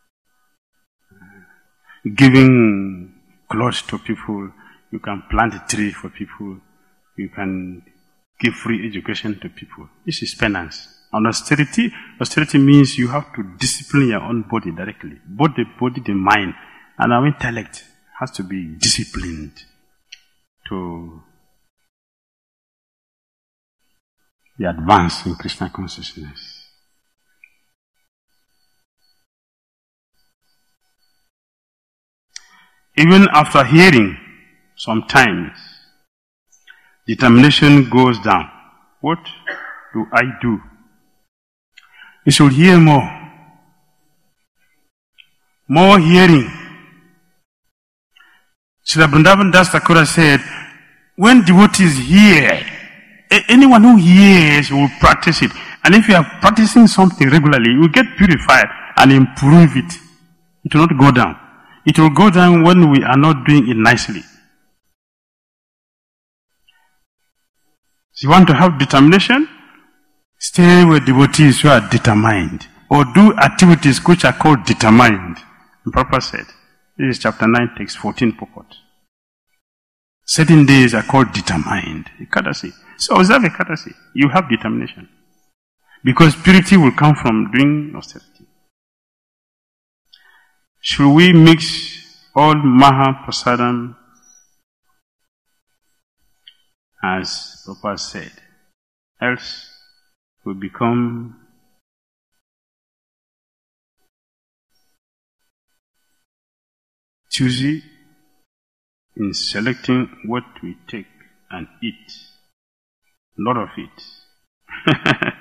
A: Giving clothes to people. You can plant a tree for people. You can give free education to people. This is penance. And austerity means you have to discipline your own body directly. Both the body, the mind, and our intellect has to be disciplined to be advanced in Krishna consciousness. Even after hearing, sometimes determination goes down. What do I do? You should hear more. More hearing. Srila Vrindavan Das Thakur said, when devotees hear, anyone who hears will practice it. And if you are practicing something regularly, you will get purified and improve it. It will not go down. It will go down when we are not doing it nicely. So you want to have determination? Stay with devotees who are determined. Or do activities which are called determined. The Prabhupada said, this is chapter 9, text 14 purport. Certain days are called determined. Ekadasi. So observe Ekadasi. You have determination. Because purity will come from doing austerity. Should we mix all Maha Prasadam as Prabhupada said? Else we become choosy in selecting what we take and eat. A lot of it.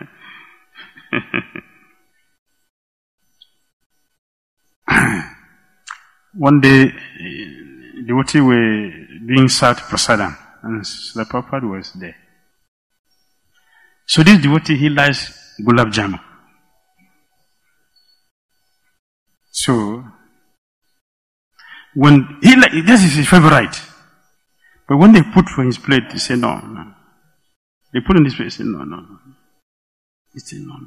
A: One day, devotees were doing Sat Prasadam, and the Prabhupada was there. So this devotee, he likes Gulab Jamun. So, when this is his favorite. But when they put for his plate, he said, no. They put in his plate, he said, no. He said, no.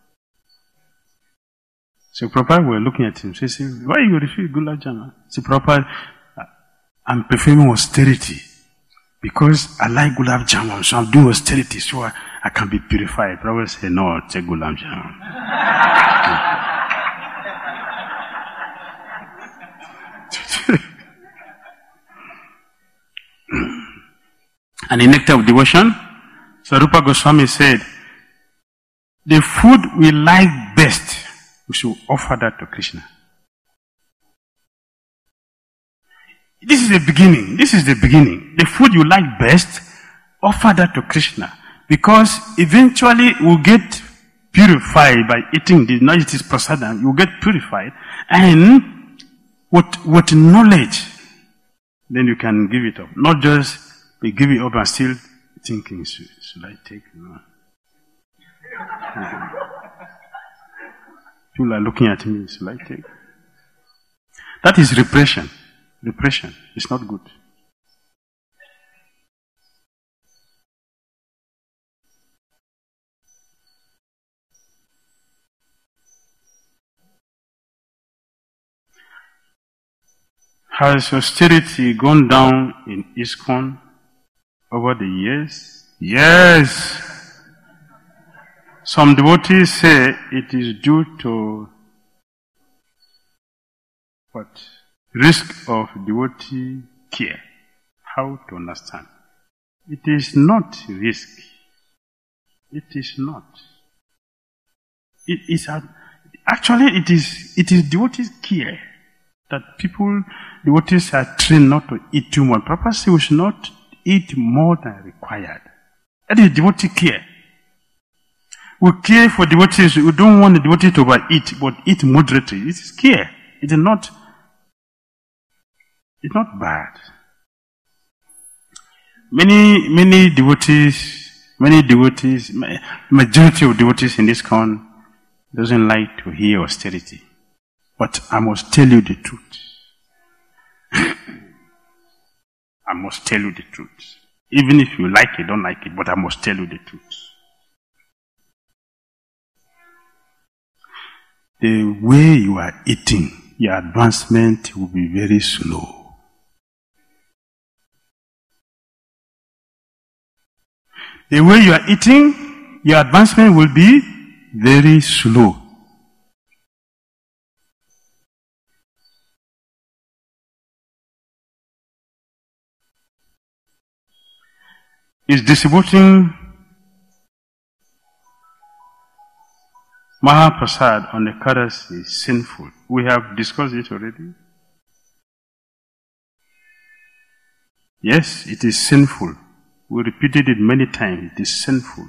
A: So Prabhupada were looking at him. So he said, why you refuse Gulab Jamun? So Prabhupada, I'm performing austerity because I like Gulab Jamun. So I'm doing austerity so I can be purified. Prabhupada said, no, take Gulab Jamun. And in Nectar of Devotion, Sarupa Goswami said, the food we like best, we should offer that to Krishna. This is the beginning. The food you like best, offer that to Krishna. Because eventually we'll get purified by eating the Najitis Prasadam. You'll get purified. And with knowledge, then you can give it up. Not just give it up and still thinking, should I take? No. People are looking at me, should I take? That is repression. Repression. It's not good. Has austerity gone down in ISKCON over the years? Yes. Some devotees say it is due to what? Risk of devotee care. How to understand? It is not risk. It is not. It is actually it is devotees care that devotees are trained not to eat too much. Prabhupada says we should not eat more than required. That is devotee care. We care for devotees. We don't want the devotee to overeat, but eat moderately. It is care. It is not. It's not bad. Many devotees, majority of devotees in this con doesn't like to hear austerity. But I must tell you the truth. I must tell you the truth. Even if you like it, don't like it, but I must tell you the truth. The way you are eating, your advancement will be very slow. The way you are eating, your advancement will be very slow. Is distributing Mahaprasad on the Ekadasi sinful? We have discussed it already. Yes, it is sinful. We repeated it many times. It is sinful.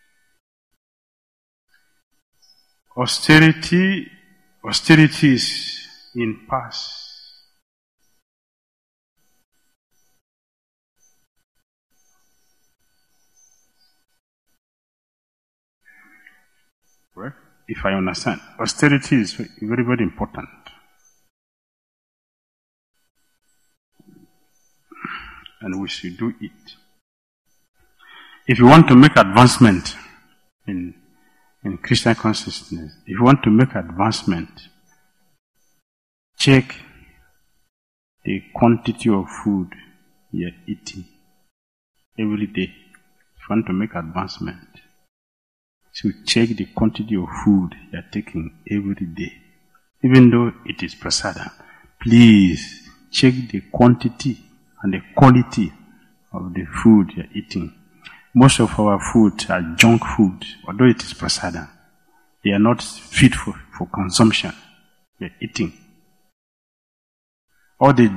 A: Austerity is in past. Right? If I understand, austerity is very, very important. And we should do it. If you want to make advancement in Krishna consciousness, if you want to make advancement, check the quantity of food you are eating every day. If you want to make advancement, so check the quantity of food you are taking every day. Even though it is prasada, please check the quantity and the quality of the food you are eating. Most of our food are junk food, although it is prasada. They are not fit for consumption. We are eating. All the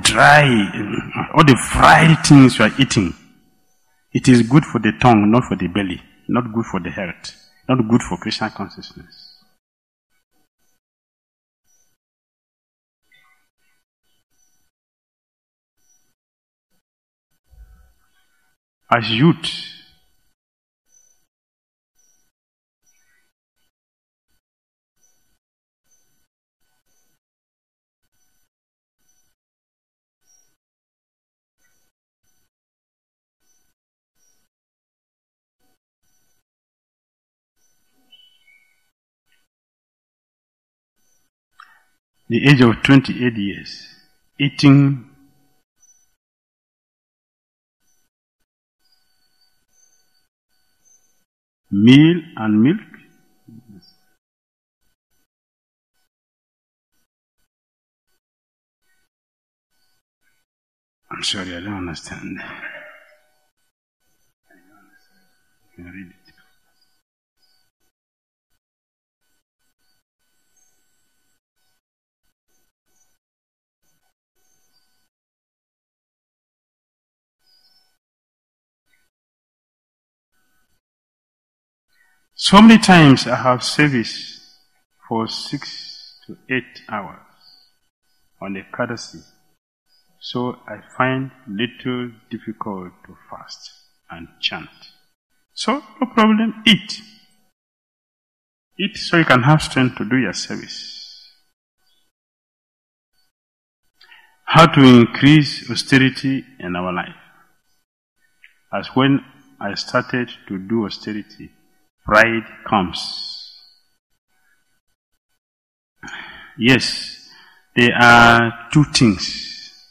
A: fried things you are eating, it is good for the tongue, not for the belly, not good for the health. Not good for Krishna consciousness. As youth, the age of 28 years, eating meal and milk. I'm sorry, I don't understand. Can I read it? So many times I have service for 6 to 8 hours on the Ekadasi. So I find little difficult to fast and chant. So no problem, eat. Eat so you can have strength to do your service. How to increase austerity in our life? As when I started to do austerity, pride comes. Yes, there are two things.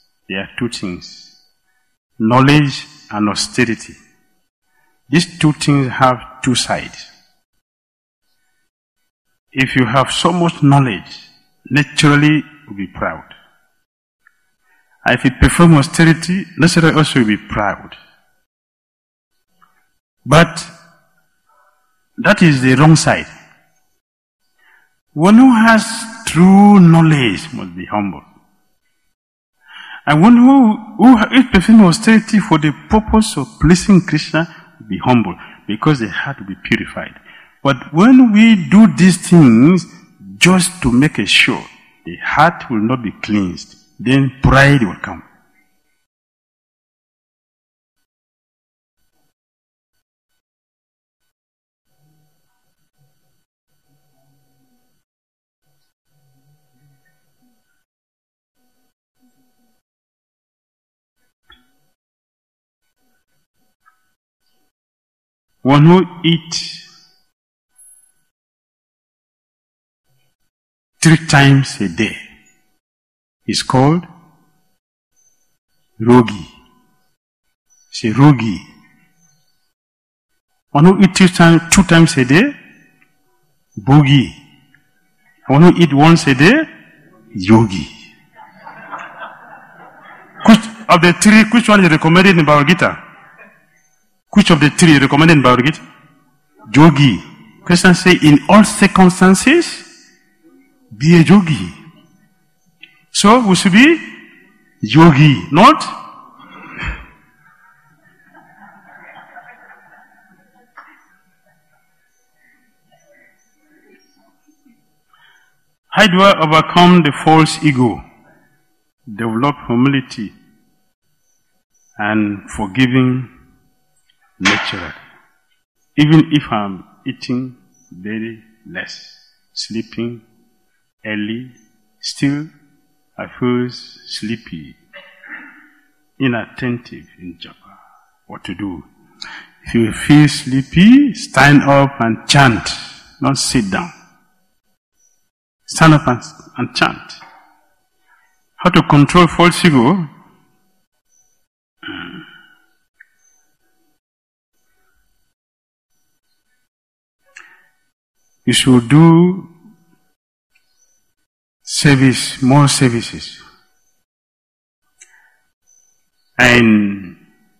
A: Knowledge and austerity. These two things have two sides. If you have so much knowledge, naturally you'll be proud. And if you perform austerity, naturally also you'll be proud. But that is the wrong side. One who has true knowledge must be humble. And one who is performing austerity for the purpose of pleasing Krishna will be humble, because the heart will be purified. But when we do these things just to make a show, the heart will not be cleansed. Then pride will come. One who eats 3 times a day is called rogi. Say rogi. One who eats 2 times a day, bogi. One who eats once a day, yogi. Which of the 3, which one is recommended in Bhagavad Gita? Which of the 3 recommended in Bhagavad Gita? Yogi. Krishna say, in all circumstances, be a yogi. So we should be yogi, not how do I overcome the false ego? Develop humility and forgiving nature. Even if I'm eating very less, sleeping early, still I feel sleepy, inattentive in japa. What to do? If you feel sleepy, stand up and chant, not sit down. Stand up and chant. How to control false ego? You should do service, more services. And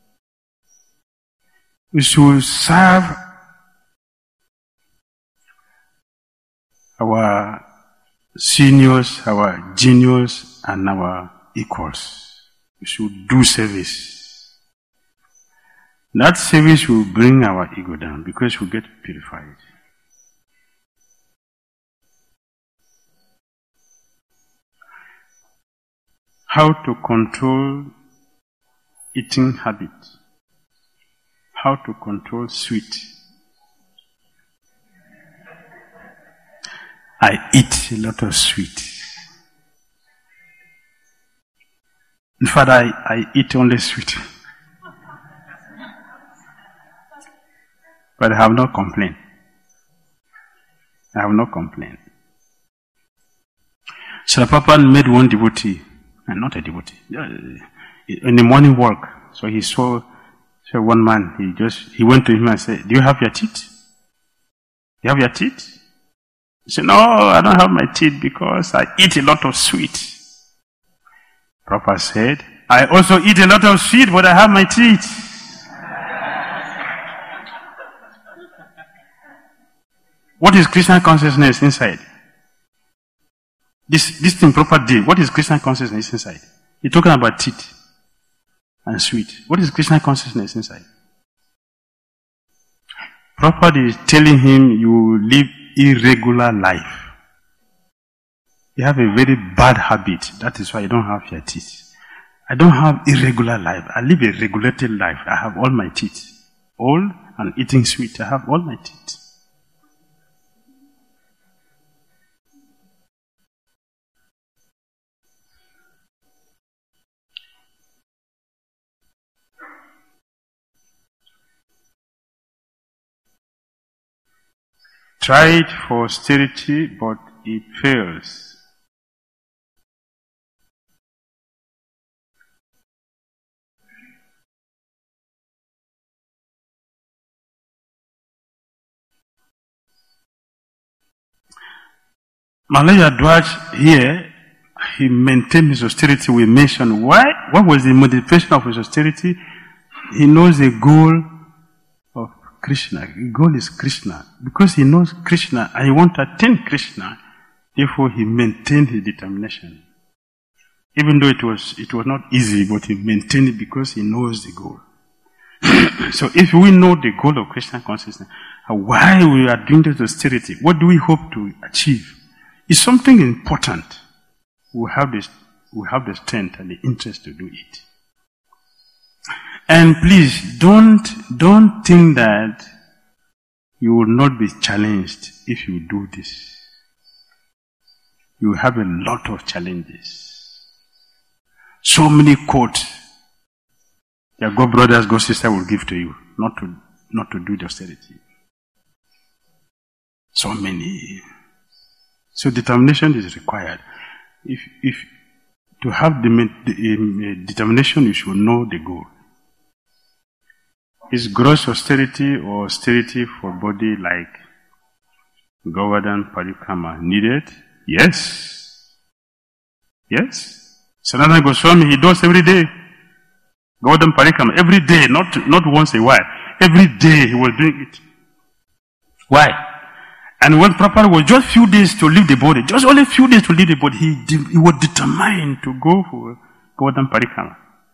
A: we should serve our seniors, our juniors, and our equals. We should do service. That service will bring our ego down because we get purified. How to control eating habit. How to control sweet. I eat a lot of sweet. In fact, I eat only sweet. But I have no complaint. I have no complaint. Srila Prabhupada made one devotee, and not a devotee, in the morning walk. So he saw one man, he went to him and said, do you have your teeth? You have your teeth? He said, no, I don't have my teeth because I eat a lot of sweet. Prabhupada said, I also eat a lot of sweet, but I have my teeth. What is Krishna consciousness inside? This thing Prabhupada did, what is Krishna consciousness inside? He's talking about teeth and sweet. What is Krishna consciousness inside? Prabhupada is telling him you live irregular life. You have a very bad habit. That is why you don't have your teeth. I don't have irregular life. I live a regulated life. I have all my teeth. Old and eating sweet. I have all my teeth. Tried for austerity, but it fails. Malaya Dwaj here, he maintained his austerity. We mentioned why. What was the motivation of his austerity? He knows the goal of Krishna. The goal is Krishna. Because he knows Krishna and he wants to attain Krishna, therefore he maintained his determination. Even though it was not easy, but he maintained it because he knows the goal. So if we know the goal of Krishna consciousness, why we are doing this austerity, what do we hope to achieve, is something important. We have the strength and the interest to do it. And please, don't think that you will not be challenged if you do this. You have a lot of challenges. So many quotes that God brothers, God sisters will give to you, not to do the austerity. So many. So determination is required. If to have the determination, you should know the goal. Is gross austerity or austerity for body like Govardhan Parikrama needed? Yes. Yes. Sanatana Goswami, he does every day. Govardhan Parikrama, every day, not once a while. Every day he was doing it. Why? And when Prabhupada was just few days to leave the body, just only few days to leave the body, he was determined to go for Govardhan Parikrama.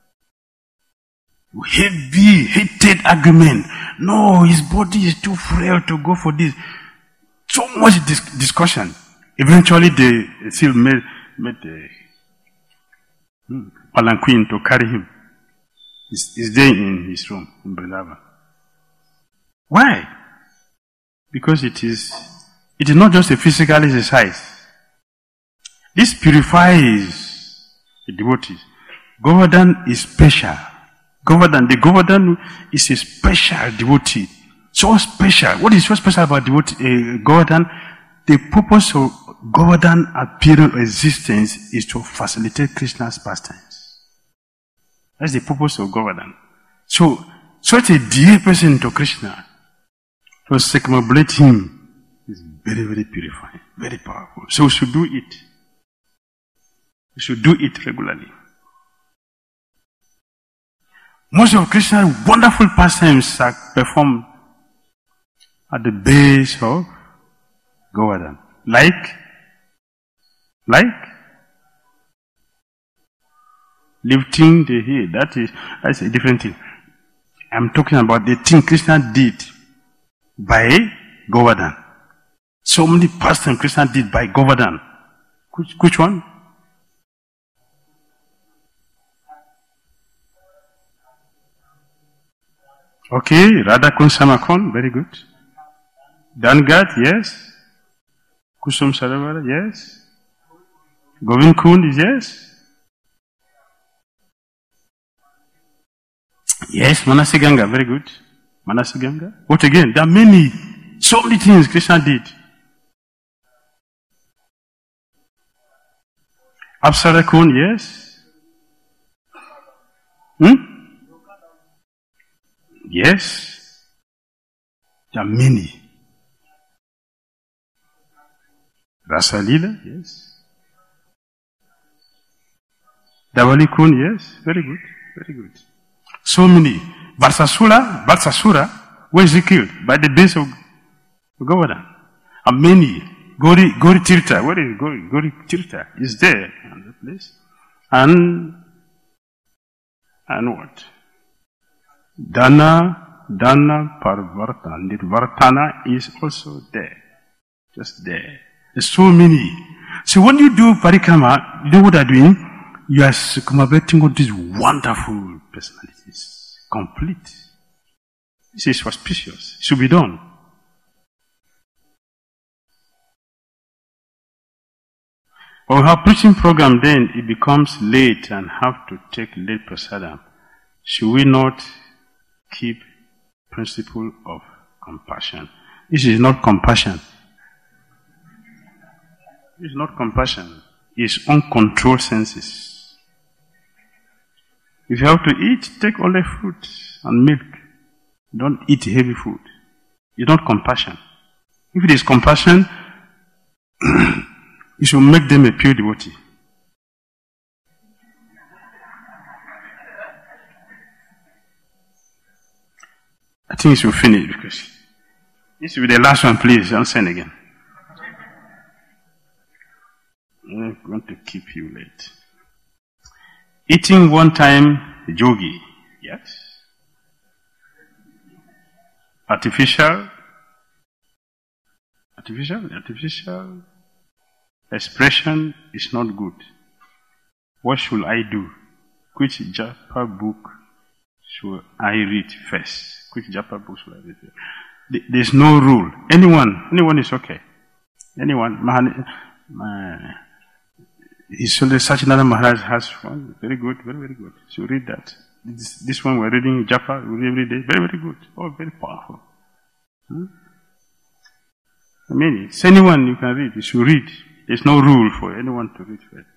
A: Heavy, heated argument. No, his body is too frail to go for this. So much discussion. Eventually they still made the palanquin to carry him. He's there in his room in Vrindavan. Why? Because it is not just a physical exercise. This purifies the devotees. Govardhan is special. The Govardhan is a special devotee. So special. What is so special about Govardhan? The purpose of Govardhan appearing existence is to facilitate Krishna's pastimes. That's the purpose of Govardhan. So, such a dear person to Krishna, to circumambulate him, is very, very purifying, very powerful. So we should do it. We should do it regularly. Most of Krishna's wonderful pastimes are performed at the base of Govardhan. Like lifting the head. That's a different thing. I'm talking about the thing Krishna did by Govardhan. So many pastimes Krishna did by Govardhan. Which one? Okay, Radha Kund Samakon, very good. Dangat, yes. Kusum Saravara, yes. Govind Kund, yes. Yes, Manasiganga, very good. Manasiganga. What again? There are many, so many things Krishna did. Apsara Kund, yes. Yes. There are many. Rasa Lila, yes. Davali Kund, yes. Very good, very good. So many. Vatsasura, where is he killed? By the base of Govardhan. And many. Gori Tirtha, where is Gori Tirtha? Is there in the place. And what? Dana Parvartana. Nirvartana is also there. Just there. There's so many. So when you do parikrama, you know what they're doing? You are circumambulating all these wonderful personalities. Complete. This is auspicious. It should be done. When we have preaching program, then it becomes late and have to take late prasadam. Should we not keep principle of compassion? This is not compassion. It's not compassion. It's uncontrolled senses. If you have to eat, take only fruit and milk. Don't eat heavy food. It's not compassion. If it is compassion, you should make them a pure devotee. I think you should finish because this will be the last one, please. Don't send again. I'm going to keep you late. Eating one time, yogi, yes. Artificial, Artificial expression is not good. What should I do? Which Japa book should I read first? Which Japa book should I read first? There's no rule. Anyone is okay. Anyone. Sachinanda Maharaj has one. Very good, very, very good. So read that. This one we're reading Japa every day. Very, very good. Oh, very powerful. I mean, it's anyone you can read. You should read. There's no rule for anyone to read first.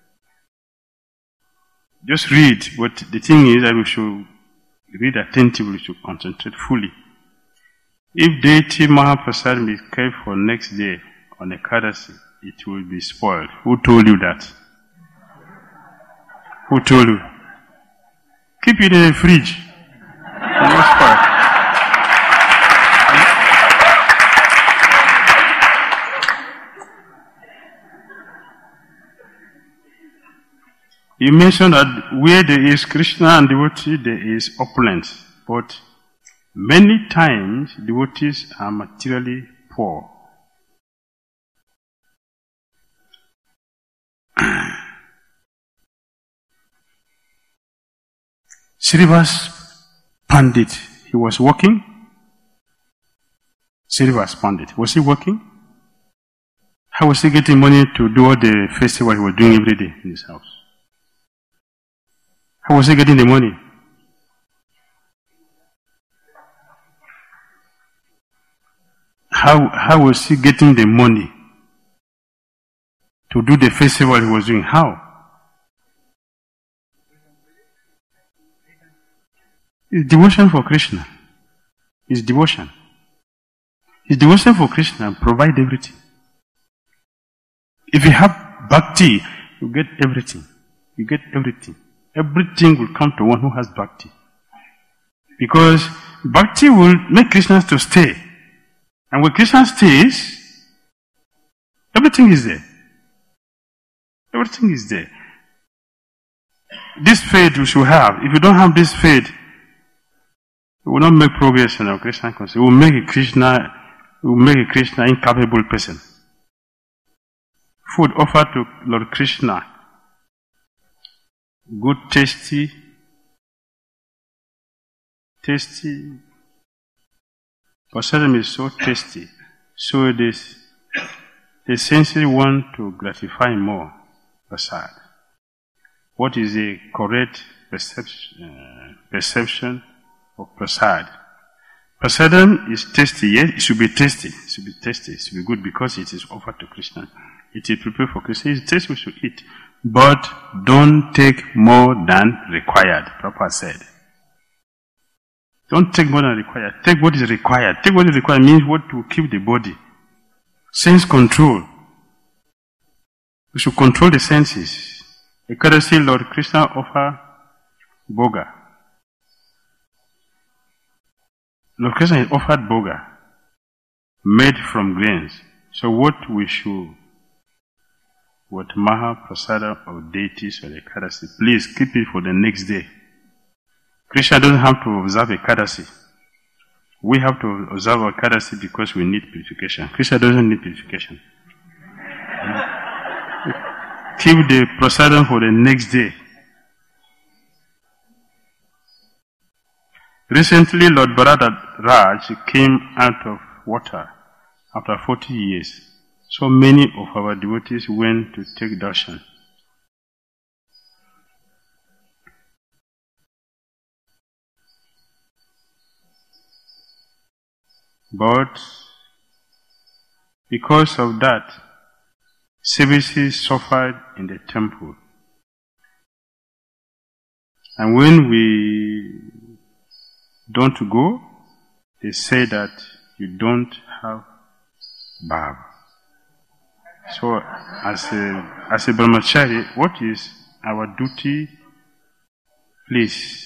A: Just read. But the thing is that we should read attentively, we should concentrate fully. If deity Mahaprasad is kept for next day on Ekadasi, it will be spoiled. Who told you that? Who told you? Keep it in the fridge. It will not spoil. You mentioned that where there is Krishna and devotee, there is opulence. But many times, devotees are materially poor. Srivas Pandit, he was working. Srivas Pandit, was he working? How was he getting money to do all the festival he was doing every day in his house? How was he getting the money? How was he getting the money to do the festival he was doing? How? It's devotion for Krishna. It's devotion. It's devotion for Krishna and provide everything. If you have bhakti, you get everything. You get everything. Everything will come to one who has bhakti. Because bhakti will make Krishna to stay. And when Krishna stays, everything is there. Everything is there. This faith we should have. If you don't have this faith, you will not make progress in our Krishna consciousness. You will make a Krishna incapable person. Food offered to Lord Krishna, good, tasty. Prasadam is so tasty, so the senses want to gratify more prasad. What is a correct perception of prasad? Prasadam is tasty, yes, it should be tasty. It should be tasty, it should be good because it is offered to Krishna. It is prepared for Krishna. It's tasty, we should eat. But don't take more than required, Prabhupada said. Don't take more than required. Take what is required. Take what is required means what to keep the body. Sense control. We should control the senses. Ekadasi, Lord Krishna offer boga. Lord Krishna is offered boga, made from grains. So what Mahaprasada of deities or Ekadasi, please keep it for the next day. Krishna doesn't have to observe Ekadasi. We have to observe Ekadasi because we need purification. Krishna doesn't need purification. Keep the prasadam for the next day. Recently, Lord Bharadwaj came out of water after 40 years. So many of our devotees went to take darshan. But because of that, services suffered in the temple. And when we don't go, they say that you don't have bhav. So, as a brahmachari, what is our duty? Please.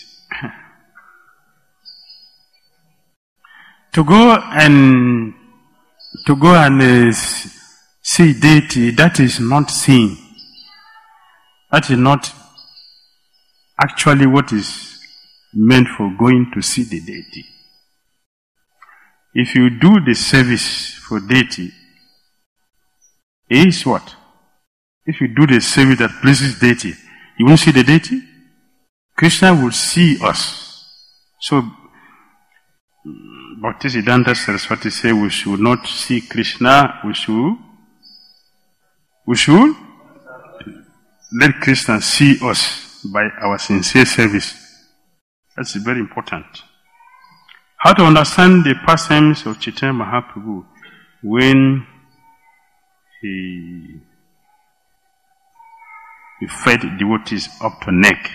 A: To go and see deity, that is not seeing. That is not actually what is meant for going to see the deity. If you do the service for deity, is what? If you do the service that pleases deity, you won't see the deity? Krishna will see us. So, Bhaktisiddhanta Saraswati says we should not see Krishna, we should let Krishna see us by our sincere service. That's very important. How to understand the pastimes of Chaitanya Mahaprabhu when he fed devotees up to neck.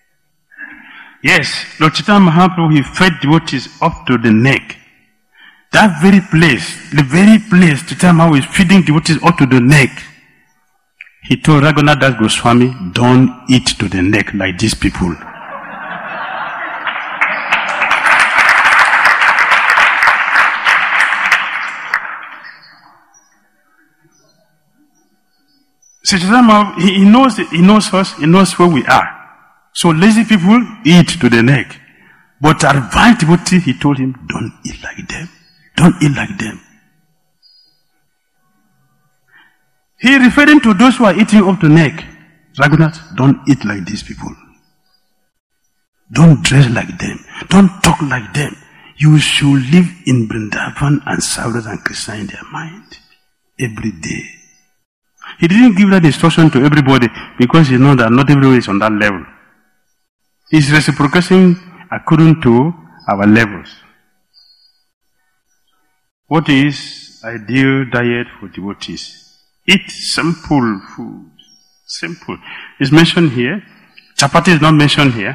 A: Yes, Lord Chaitanya Mahaprabhu, he fed devotees up to the neck. That very place, Chaitanya Mahaprabhu is feeding devotees up to the neck. He told Raghunath Das Goswami, don't eat to the neck like these people. So Chaitanya Mahaprabhu, he knows us, he knows where we are. So lazy people eat to the neck. But advanced devotee, he told him, don't eat like them. Don't eat like them. He referring to those who are eating up to neck. Raghunath, don't eat like these people. Don't dress like them. Don't talk like them. You should live in Vrindavan and Saurabh and Krishna in their mind every day. He didn't give that instruction to everybody because he knows that not everybody is on that level. He's reciprocating according to our levels. What is ideal diet for devotees? Eat simple food. Simple. It's mentioned here. Chapati is not mentioned here.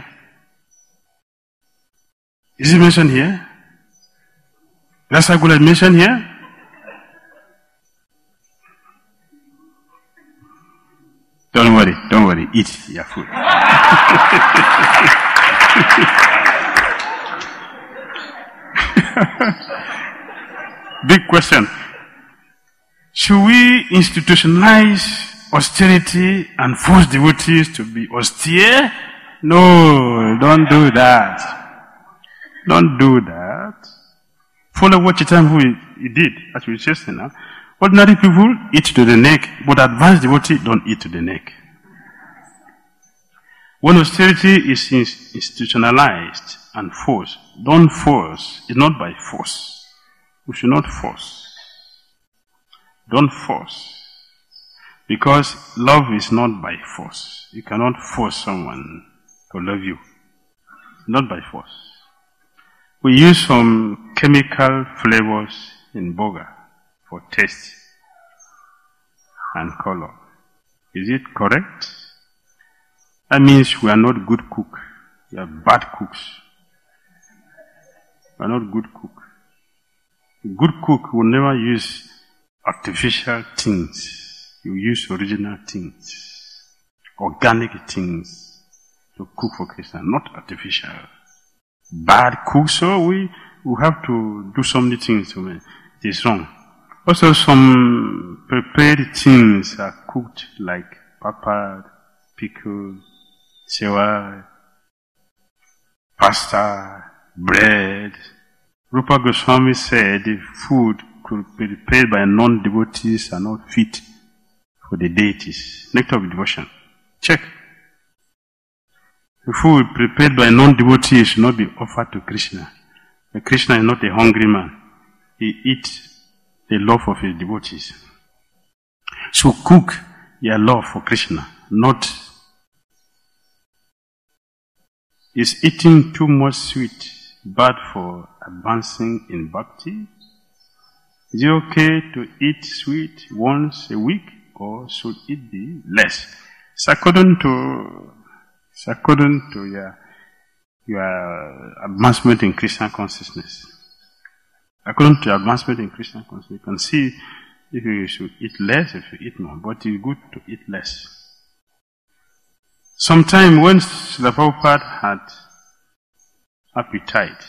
A: Is it mentioned here? Rasagula is mentioned here? Don't worry. Eat your food. Big question. Should we institutionalize austerity and force devotees to be austere? No, don't do that. Don't do that. Follow what Chaitanya he did, as we just said now. Ordinary people eat to the neck, but advanced devotees don't eat to the neck. When austerity is institutionalized and forced, don't force. It's not by force. We should not force. Don't force. Because love is not by force. You cannot force someone to love you. Not by force. We use some chemical flavors in boga for taste and color. Is it correct? That means we are not good cook. We are bad cooks. We are not good cook. A good cook will never use artificial things. You use original things, organic things to cook for Krishna, not artificial. Bad cook, so we have to do so many things to it. It is wrong. Also, some prepared things are cooked like papad, pickle, sewa, pasta, bread. Rupa Goswami said the food could be prepared by non-devotees are not fit for the deities. Nectar of devotion. Check. The food prepared by non-devotees should not be offered to Krishna. But Krishna is not a hungry man. He eats the love of his devotees. So cook your love for Krishna, not is eating too much sweet bad for advancing in bhakti? Is it okay to eat sweet once a week, or should it be less? It's according to your advancement in Krishna consciousness. According to your advancement in Krishna consciousness, you can see if you should eat less, if you eat more, but it's good to eat less. Sometime when Srila Prabhupada had appetite,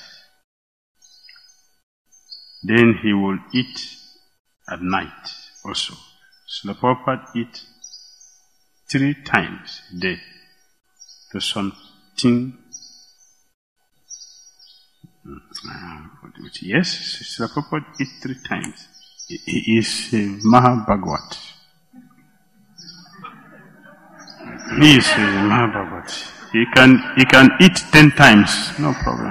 A: then he will eat at night also. Srila Prabhupada eat 3 times a day to something. Yes, Srila Prabhupada eat 3 times. He is Mahabhagavat. He is Mahabhagat. He can eat 10 times, no problem.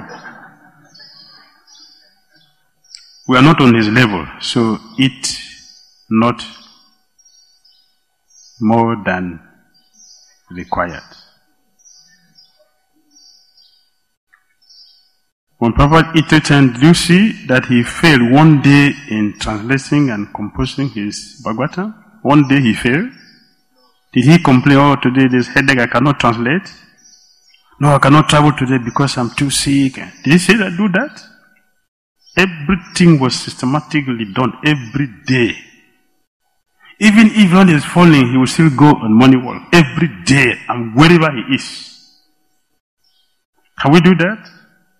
A: We are not on his level, so eat not more than required. When Prabhupada eat and did you see that he failed one day in translating and composing his Bhagavatam? One day he failed. Did he complain, oh, today this headache, I cannot translate? No, I cannot travel today because I'm too sick. Did he say that, do that? Everything was systematically done every day. Even if one is falling, he will still go on morning walk every day and wherever he is. Can we do that?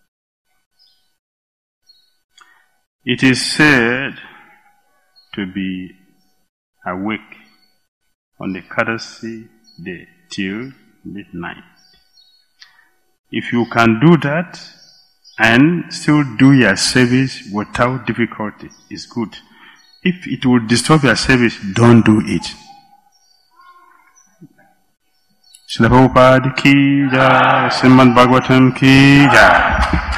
A: It is said to be awake on the Kadasi day till midnight. If you can do that and still do your service without difficulty, it's good. If it will disturb your service, don't do it. Srila Prabhupada ki jai, Srimad Bhagavatam ki jai.